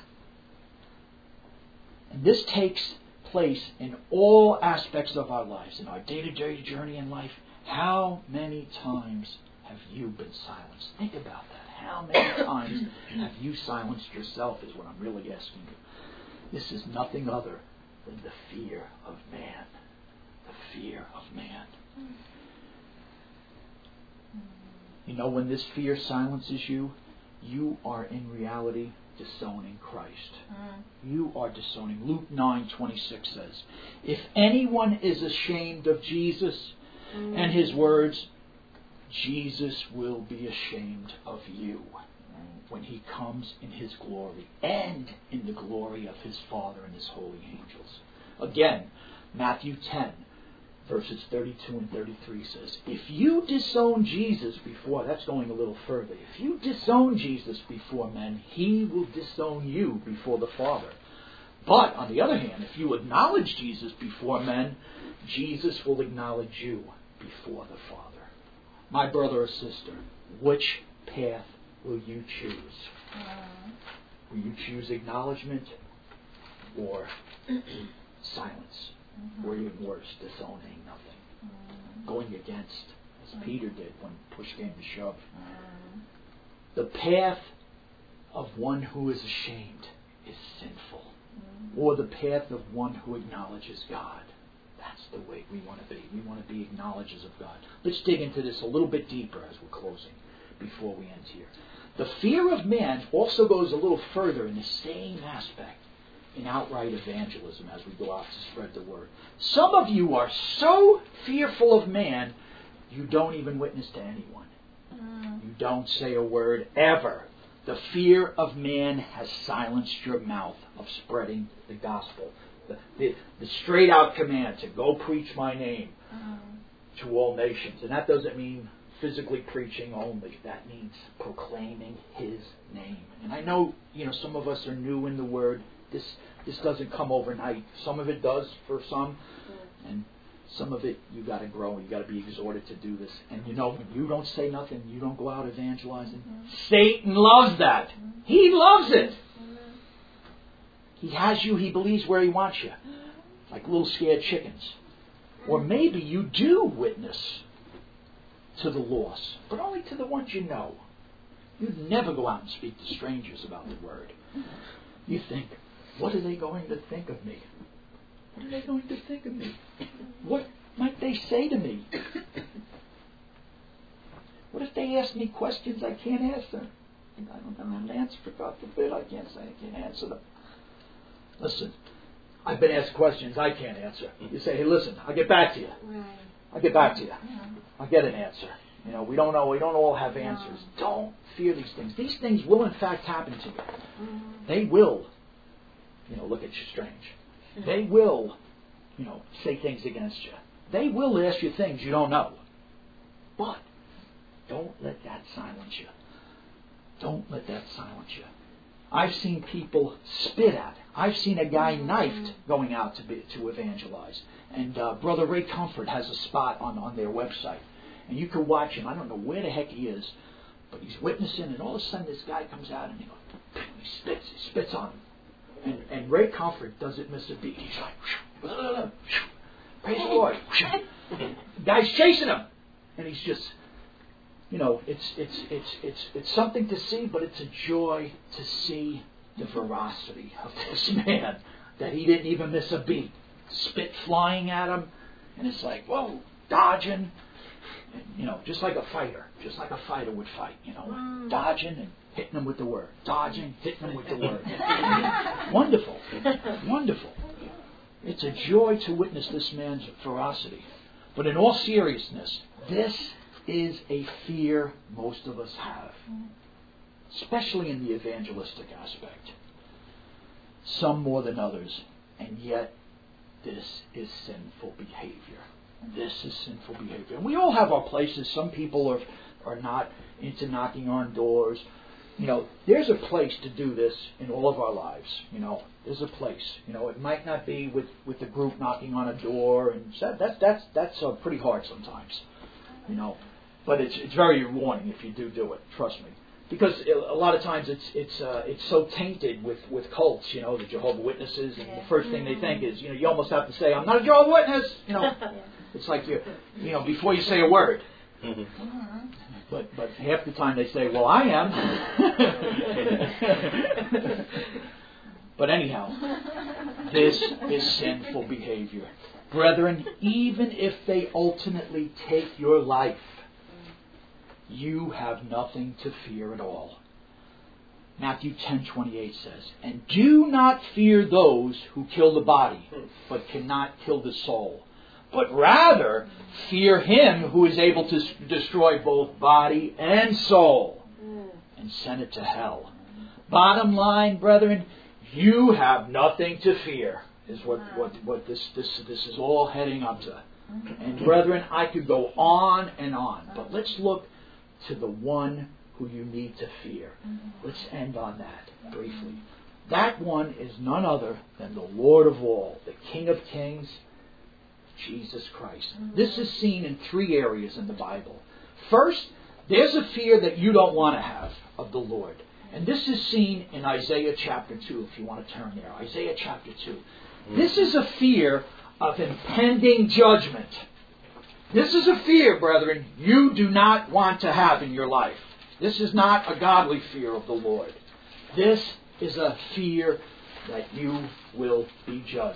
And this takes place in all aspects of our lives, in our day-to-day journey in life. How many times have you been silenced? Think about that. How many times have you silenced yourself is what I'm really asking you. This is nothing other than the fear of man. The fear of man. You know, when this fear silences you, you are in reality disowning Christ. Mm. You are disowning. Luke nine twenty-six says, if anyone is ashamed of Jesus Mm. and his words, Jesus will be ashamed of you when he comes in his glory and in the glory of his Father and his holy angels. Again, Matthew ten, verses thirty-two and thirty-three says, if you disown Jesus before, that's going a little further, if you disown Jesus before men, he will disown you before the Father. But, on the other hand, if you acknowledge Jesus before men, Jesus will acknowledge you before the Father. My brother or sister, which path will you choose? Will you choose acknowledgement or silence? Mm-hmm. Or even worse, disowning nothing. Mm. Going against, as Mm. Peter did when push came to shove. Mm. The path of one who is ashamed is sinful. Mm. Or the path of one who acknowledges God. That's the way we want to be. We want to be acknowledgers of God. Let's dig into this a little bit deeper as we're closing before we end here. The fear of man also goes a little further in the same aspect in outright evangelism as we go out to spread the word. Some of you are so fearful of man, you don't even witness to anyone. Mm. You don't say a word ever. The fear of man has silenced your mouth of spreading the gospel. The, the, the straight out command to go preach my name Mm. to all nations. And that doesn't mean physically preaching only. That means proclaiming his name. And I know, you know, some of us are new in the word. This this doesn't come overnight. Some of it does for some. And some of it you got to grow. You got to be exhorted to do this. And you know, when you don't say nothing, you don't go out evangelizing. Mm-hmm. Satan loves that. He loves it. Mm-hmm. He has you. He believes where he wants you. Like little scared chickens. Or maybe you do witness to the lost, but only to the ones you know. You never go out and speak to strangers about the word. You think, what are they going to think of me? What are they going to think of me? What might they say to me? What if they ask me questions I can't answer? And I don't have an answer, for God forbid, I can't say I can't answer them. Listen, I've been asked questions I can't answer. You say, hey, listen, I'll get back to you. Right. I'll get back to you. Yeah. I'll get an answer. You know, we don't know. We don't all have answers. Don't fear these things. These things will, in fact, happen to you. Mm-hmm. They will, you know, look at you strange. They will, you know, say things against you. They will ask you things you don't know. But don't let that silence you. Don't let that silence you. I've seen people spit at. I've seen a guy knifed going out to be, to evangelize. And uh, Brother Ray Comfort has a spot on, on their website. And you can watch him. I don't know where the heck he is, but he's witnessing, and all of a sudden this guy comes out and he goes, he spits, he spits on him. And, and Ray Comfort doesn't miss a beat. He's like, blah, blah, blah, praise the Lord. The guy's chasing him. And he's just, you know, it's it's it's it's it's something to see, but it's a joy to see the veracity of this man, that he didn't even miss a beat. Spit flying at him, and it's like, whoa, dodging, and, you know, just like a fighter, just like a fighter would fight, you know, Mm. dodging and hitting him with the word, dodging, hitting him with the word. Wonderful, wonderful. It's a joy to witness this man's ferocity. But in all seriousness, this is a fear most of us have, especially in the evangelistic aspect. Some more than others, and yet this is sinful behavior. This is sinful behavior. And we all have our places. Some people are are not into knocking on doors. You know, there's a place to do this in all of our lives. You know, there's a place. You know, it might not be with, with the group knocking on a door, and that, that's that's that's uh, pretty hard sometimes. You know, but it's it's very rewarding if you do do it. Trust me. Because a lot of times it's it's uh, it's so tainted with, with cults, you know, the Jehovah's Witnesses, and the first thing they think is, you know, you almost have to say, I'm not a Jehovah's Witness, you know. It's like you, you know, before you say a word. Mm-hmm. But but half the time they say, well, I am. But anyhow, this is sinful behavior. Brethren, even if they ultimately take your life, you have nothing to fear at all. Matthew ten twenty-eight says, and do not fear those who kill the body, but cannot kill the soul. But rather fear him who is able to destroy both body and soul and send it to hell. Bottom line, brethren, you have nothing to fear, is what, what, what this, this, this is all heading up to. And brethren, I could go on and on, but let's look to the one who you need to fear. Let's end on that briefly. That one is none other than the Lord of all, the King of Kings, Jesus Christ. This is seen in three areas in the Bible. First, there's a fear that you don't want to have of the Lord. And this is seen in Isaiah chapter two, if you want to turn there. Isaiah chapter two. This is a fear of impending judgment. This is a fear, brethren, you do not want to have in your life. This is not a godly fear of the Lord. This is a fear that you will be judged.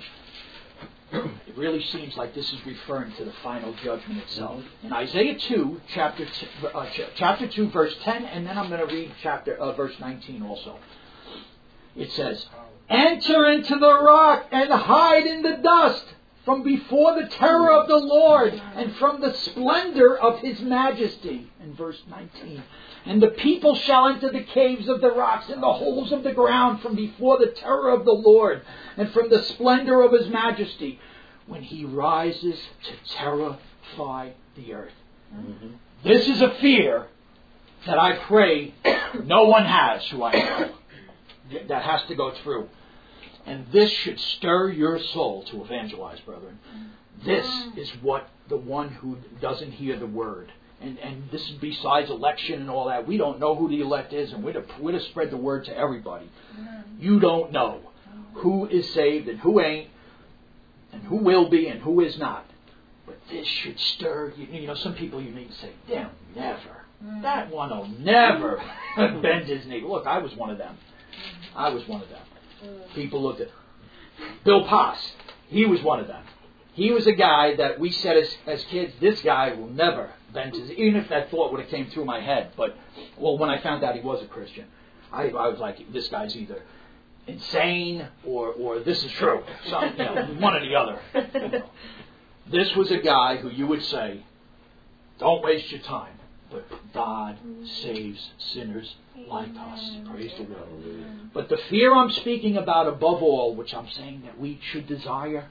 It really seems like this is referring to the final judgment itself. In Isaiah two, chapter two, uh, ch- chapter two, verse ten, and then I'm going to read chapter uh, verse nineteen also. It says, enter into the rock and hide in the dust from before the terror of the Lord and from the splendor of his majesty. In verse nineteen. And the people shall enter the caves of the rocks and the holes of the ground from before the terror of the Lord and from the splendor of his majesty when he rises to terrify the earth. Mm-hmm. This is a fear that I pray no one has who I know that has to go through. And this should stir your soul to evangelize, brethren. This is what the one who doesn't hear the word. And, and this is besides election and all that. We don't know who the elect is, and we're to, we're to spread the word to everybody. You don't know who is saved and who ain't, and who will be and who is not. But this should stir, you, you know, some people you meet say, they'll never. That one will never bend his knee. Look, I was one of them. I was one of them. People looked at Bill Poss. He was one of them. He was a guy that we said as, as kids, this guy will never bend his, even if that thought would have came through my head. But, well, when I found out he was a Christian, I, I was like, this guy's either insane or, or this is true. Some, you know, one or the other. You know. This was a guy who you would say, don't waste your time. But God saves sinners like us. Praise the Lord. But the fear I'm speaking about above all, which I'm saying that we should desire,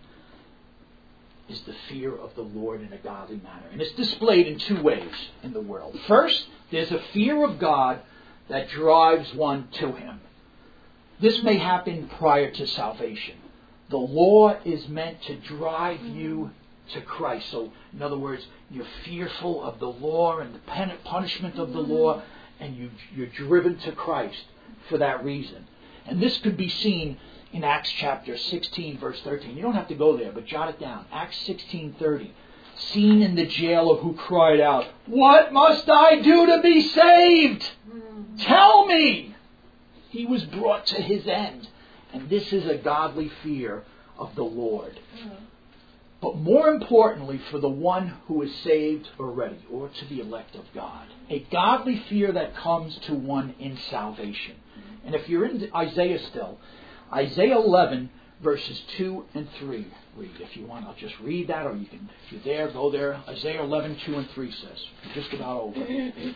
is the fear of the Lord in a godly manner. And it's displayed in two ways in the world. First, there's a fear of God that drives one to Him. This may happen prior to salvation. The law is meant to drive you to Christ. So, in other words, you're fearful of the law and the punishment of the law, and you, you're driven to Christ for that reason. And this could be seen in Acts chapter sixteen, verse thirteen. You don't have to go there, but jot it down. Acts sixteen thirty. Seen in the jailer who cried out, "What must I do to be saved? Tell me!" He was brought to his end. And this is a godly fear of the Lord. But more importantly, for the one who is saved already, or to the elect of God, a godly fear that comes to one in salvation. And if you're in Isaiah still, Isaiah eleven, verses two and three. Read. If you want, I'll just read that, or you can, if you're there, go there. Isaiah eleven, two and three says, just about over.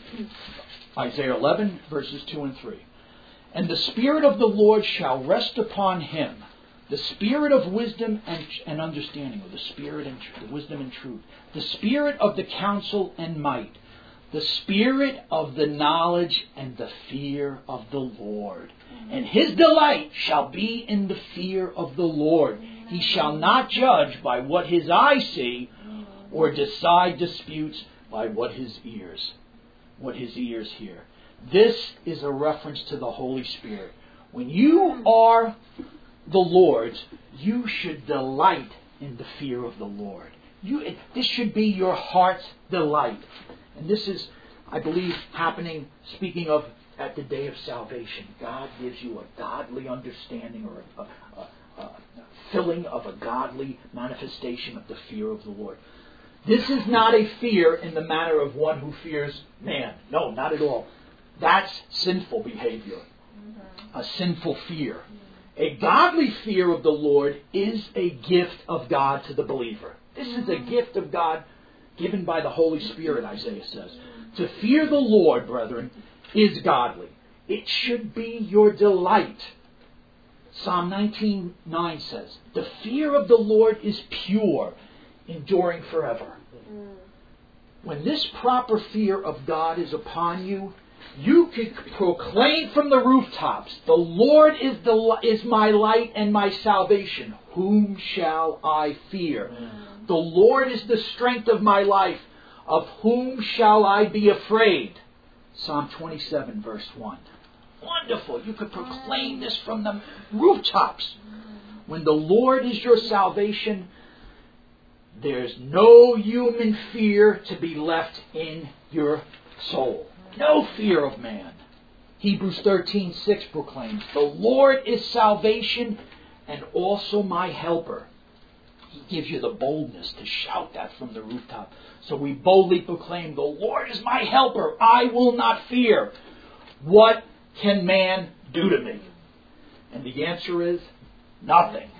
Isaiah eleven, verses two and three. And the Spirit of the Lord shall rest upon him, the Spirit of wisdom and, and understanding, or the Spirit and the wisdom and truth, the Spirit of the counsel and might, the Spirit of the knowledge and the fear of the Lord. And his delight shall be in the fear of the Lord. He shall not judge by what his eyes see, or decide disputes by what his ears, what his ears hear. This is a reference to the Holy Spirit. When you are the Lord's, you should delight in the fear of the Lord. You, this should be your heart's delight. And this is, I believe, happening, speaking of at the day of salvation. God gives you a godly understanding, or a, a, a, a filling of a godly manifestation of the fear of the Lord. This is not a fear in the manner of one who fears man. No, not at all. That's sinful behavior. A sinful fear. A godly fear of the Lord is a gift of God to the believer. This is a gift of God given by the Holy Spirit, Isaiah says. To fear the Lord, brethren, is godly. It should be your delight. Psalm nineteen nine says, the fear of the Lord is pure, enduring forever. When this proper fear of God is upon you, you can proclaim from the rooftops, the Lord is the is my light and my salvation. Whom shall I fear? Mm. The Lord is the strength of my life. Of whom shall I be afraid? Psalm twenty-seven, verse one. Wonderful. You could proclaim this from the rooftops. When the Lord is your salvation, there's no human fear to be left in your soul. No fear of man. Hebrews thirteen six proclaims, the Lord is salvation and also my helper. He gives you the boldness to shout that from the rooftop. So we boldly proclaim, the Lord is my helper. I will not fear. What can man do to me? And the answer is nothing.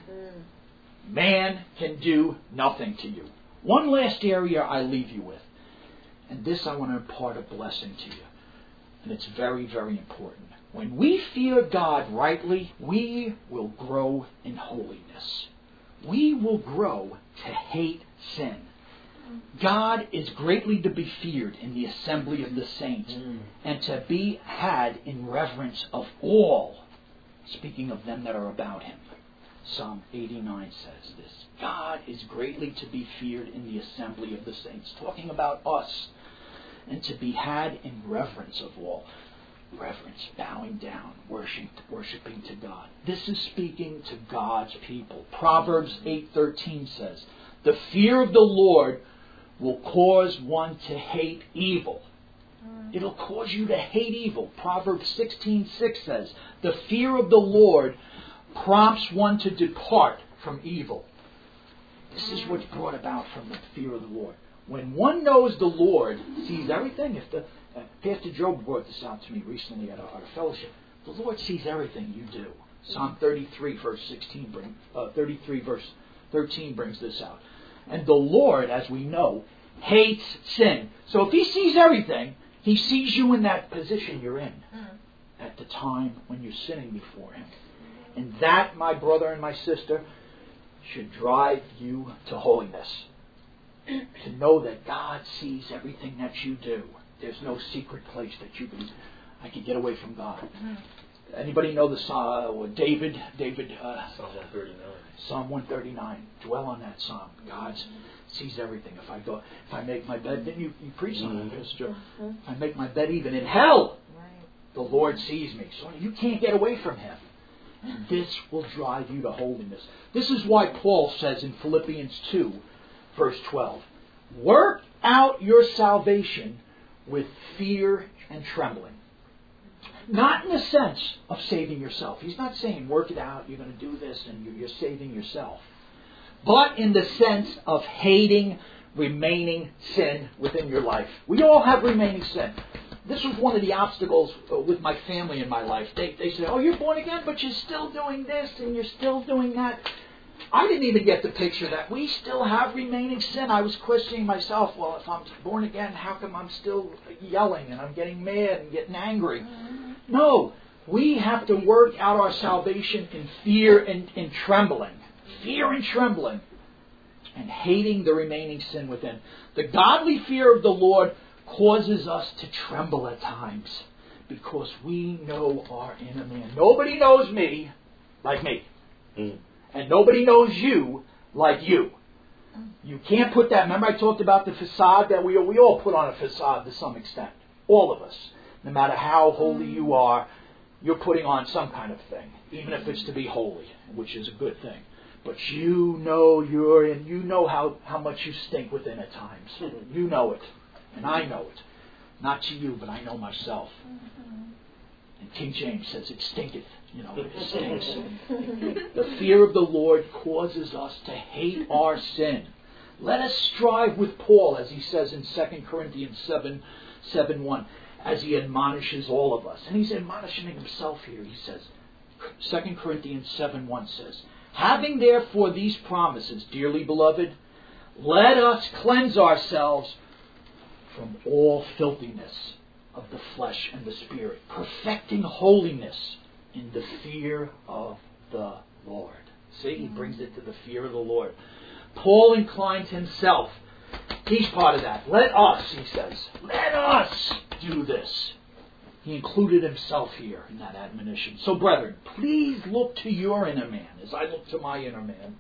Man can do nothing to you. One last area I leave you with. And this I want to impart a blessing to you. And it's very, very important. When we fear God rightly, we will grow in holiness. We will grow to hate sin. God is greatly to be feared in the assembly of the saints mm. and to be had in reverence of all, speaking of them that are about him. Psalm eighty-nine says this. God is greatly to be feared in the assembly of the saints, talking about us, and to be had in reverence of all. Reverence, bowing down, worshiping, worshiping to God. This is speaking to God's people. Proverbs eight thirteen says, the fear of the Lord will cause one to hate evil. It'll cause you to hate evil. Proverbs sixteen six says, the fear of the Lord prompts one to depart from evil. This is what's brought about from the fear of the Lord. When one knows the Lord, sees everything. If the uh, Pastor Job brought this out to me recently at our, our fellowship. The Lord sees everything you do. Psalm thirty-three, verse sixteen, bring, uh, thirty-three, verse thirteen brings this out. And the Lord, as we know, hates sin. So if He sees everything, He sees you in that position you're in at the time when you're sinning before Him. And that, my brother and my sister, should drive you to holiness. To know that God sees everything that you do. There's no secret place that you can, I can get away from God. Anybody know the Psalm? Uh, David, David. Uh, Psalm one thirty-nine. Psalm one thirty-nine. Dwell on that Psalm. God sees everything. If I go, if I make my bed, didn't you, you preach on it, Pastor Joe? If I make my bed even in hell, the Lord sees me. So you can't get away from Him. And this will drive you to holiness. This is why Paul says in Philippians two, verse twelve, work out your salvation with fear and trembling. Not in the sense of saving yourself. He's not saying work it out, you're going to do this and you're saving yourself. But in the sense of hating remaining sin within your life. We all have remaining sin. This was one of the obstacles with my family in my life. They, they said, oh, you're born again, but you're still doing this and you're still doing that. I didn't even get the picture that we still have remaining sin. I was questioning myself, well, if I'm born again, how come I'm still yelling and I'm getting mad and getting angry? No, we have to work out our salvation in fear and in trembling. Fear and trembling. And hating the remaining sin within. The godly fear of the Lord causes us to tremble at times because we know our inner man. Nobody knows me like me. Mm. And nobody knows you like you. You can't put that. Remember I talked about the facade that we, we all put on a facade to some extent. All of us. No matter how holy you are, you're putting on some kind of thing. Even if it's to be holy, which is a good thing. But you know you're in, you know how, how much you stink within at times. You know it. And I know it. Not to you, but I know myself. And King James says it stinketh. You know, it stinks. The fear of the Lord causes us to hate our sin. Let us strive with Paul, as he says in Second Corinthians seven, seven one, as he admonishes all of us. And he's admonishing himself here. He says, Second Corinthians seven one says, having therefore these promises, dearly beloved, let us cleanse ourselves from all filthiness of the flesh and the spirit, perfecting holiness in the fear of the Lord. See, he brings it to the fear of the Lord. Paul inclines himself. He's part of that. Let us, he says, let us do this. He included himself here in that admonition. So, brethren, please look to your inner man as I look to my inner man.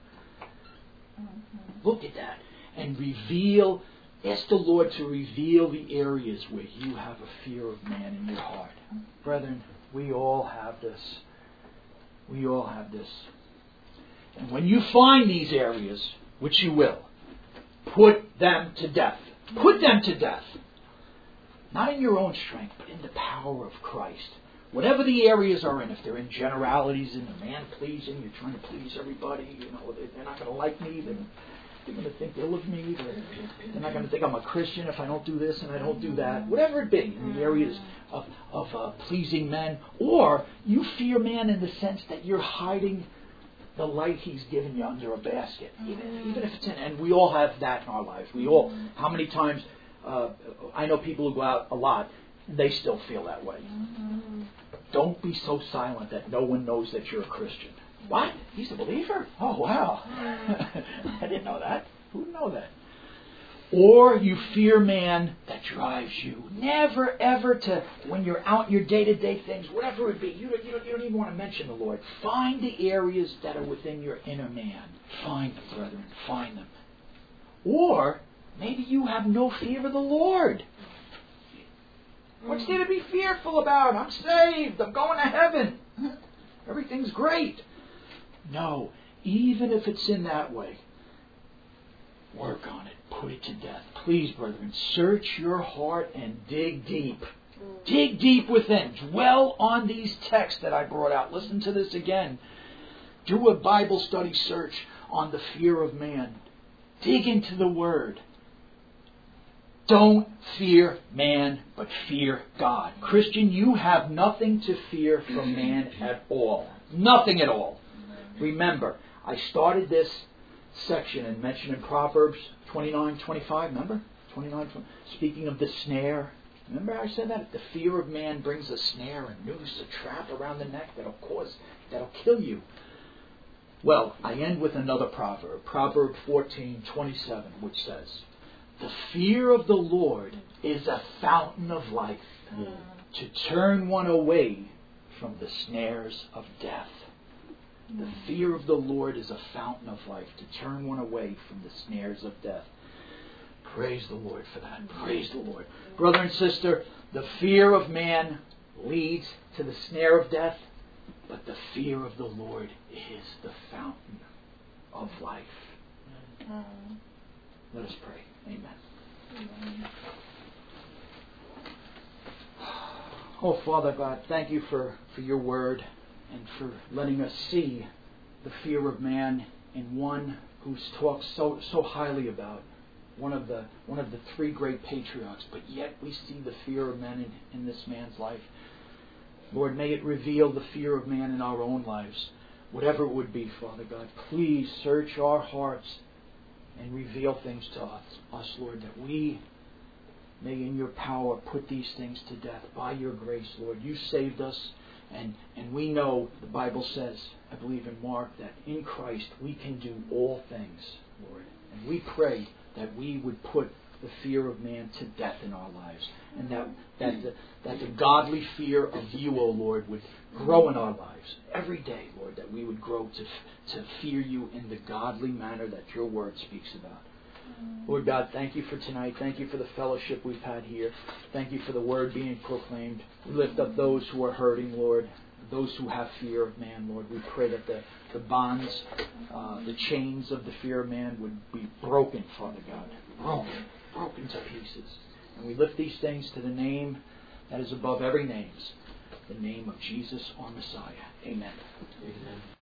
Mm-hmm. Look at that and reveal, ask the Lord to reveal the areas where you have a fear of man in your heart. Brethren, we all have this. We all have this. And when you find these areas, which you will, put them to death. Put them to death. Not in your own strength, but in the power of Christ. Whatever the areas are in, if they're in generalities, in the man-pleasing, you're trying to please everybody, you know, they're not going to like me, then they're going to think ill of me, they're, they're not going to think I'm a Christian if I don't do this and I don't do that. Whatever it be, in the areas of, of uh, pleasing men. Or you fear man in the sense that you're hiding the light He's given you under a basket. Even, even if it's in, and we all have that in our lives. We all, how many times, uh, I know people who go out a lot, and they still feel that way. Mm-hmm. Don't be so silent that no one knows that you're a Christian. What? He's a believer? Oh, wow. I didn't know that. Who would know that? Or you fear man that drives you never, ever to, when you're out in your day-to-day things, whatever it be, you don't, you, don't, you don't even want to mention the Lord. Find the areas that are within your inner man. Find them, brethren. Find them. Or maybe you have no fear of the Lord. What's there to be fearful about? I'm saved. I'm going to heaven. Everything's great. No, even if it's in that way, work on it. Put it to death. Please, brethren, search your heart and dig deep. Dig deep within. Dwell on these texts that I brought out. Listen to this again. Do a Bible study search on the fear of man. Dig into the Word. Don't fear man, but fear God. Christian, you have nothing to fear from man at all. Nothing at all. Remember, I started this section and mentioned in Proverbs twenty-nine twenty-five, remember? twenty-nine, speaking of the snare. Remember I said that? The fear of man brings a snare, a noose, a trap around the neck that'll cause, that'll kill you. Well, I end with another proverb, Proverb fourteen twenty-seven, which says, the fear of the Lord is a fountain of life, mm. to turn one away from the snares of death. The fear of the Lord is a fountain of life, to turn one away from the snares of death. Praise the Lord for that. Praise the Lord. Brother and sister, the fear of man leads to the snare of death, but the fear of the Lord is the fountain of life. Let us pray. Amen. Amen. Oh, Father God, thank you for, for your word and for letting us see the fear of man in one who's talked so so highly about, one of the one of the three great patriarchs, but yet we see the fear of man in, in this man's life. Lord, may it reveal the fear of man in our own lives, whatever it would be, Father God. Please search our hearts and reveal things to us, us, Lord, that we may in your power put these things to death by your grace, Lord. You saved us. And and we know, the Bible says, I believe in Mark, that in Christ we can do all things, Lord. And we pray that we would put the fear of man to death in our lives. And that that the, that the godly fear of you, O Lord, would grow in our lives. Every day, Lord, that we would grow to, to fear you in the godly manner that your word speaks about. Lord God, thank you for tonight. Thank you for the fellowship we've had here. Thank you for the word being proclaimed. We lift up those who are hurting, Lord, those who have fear of man, Lord. We pray that the, the bonds, uh, the chains of the fear of man would be broken, Father God. Broken, broken to pieces. And we lift these things to the name that is above every name, the name of Jesus our Messiah. Amen. Amen.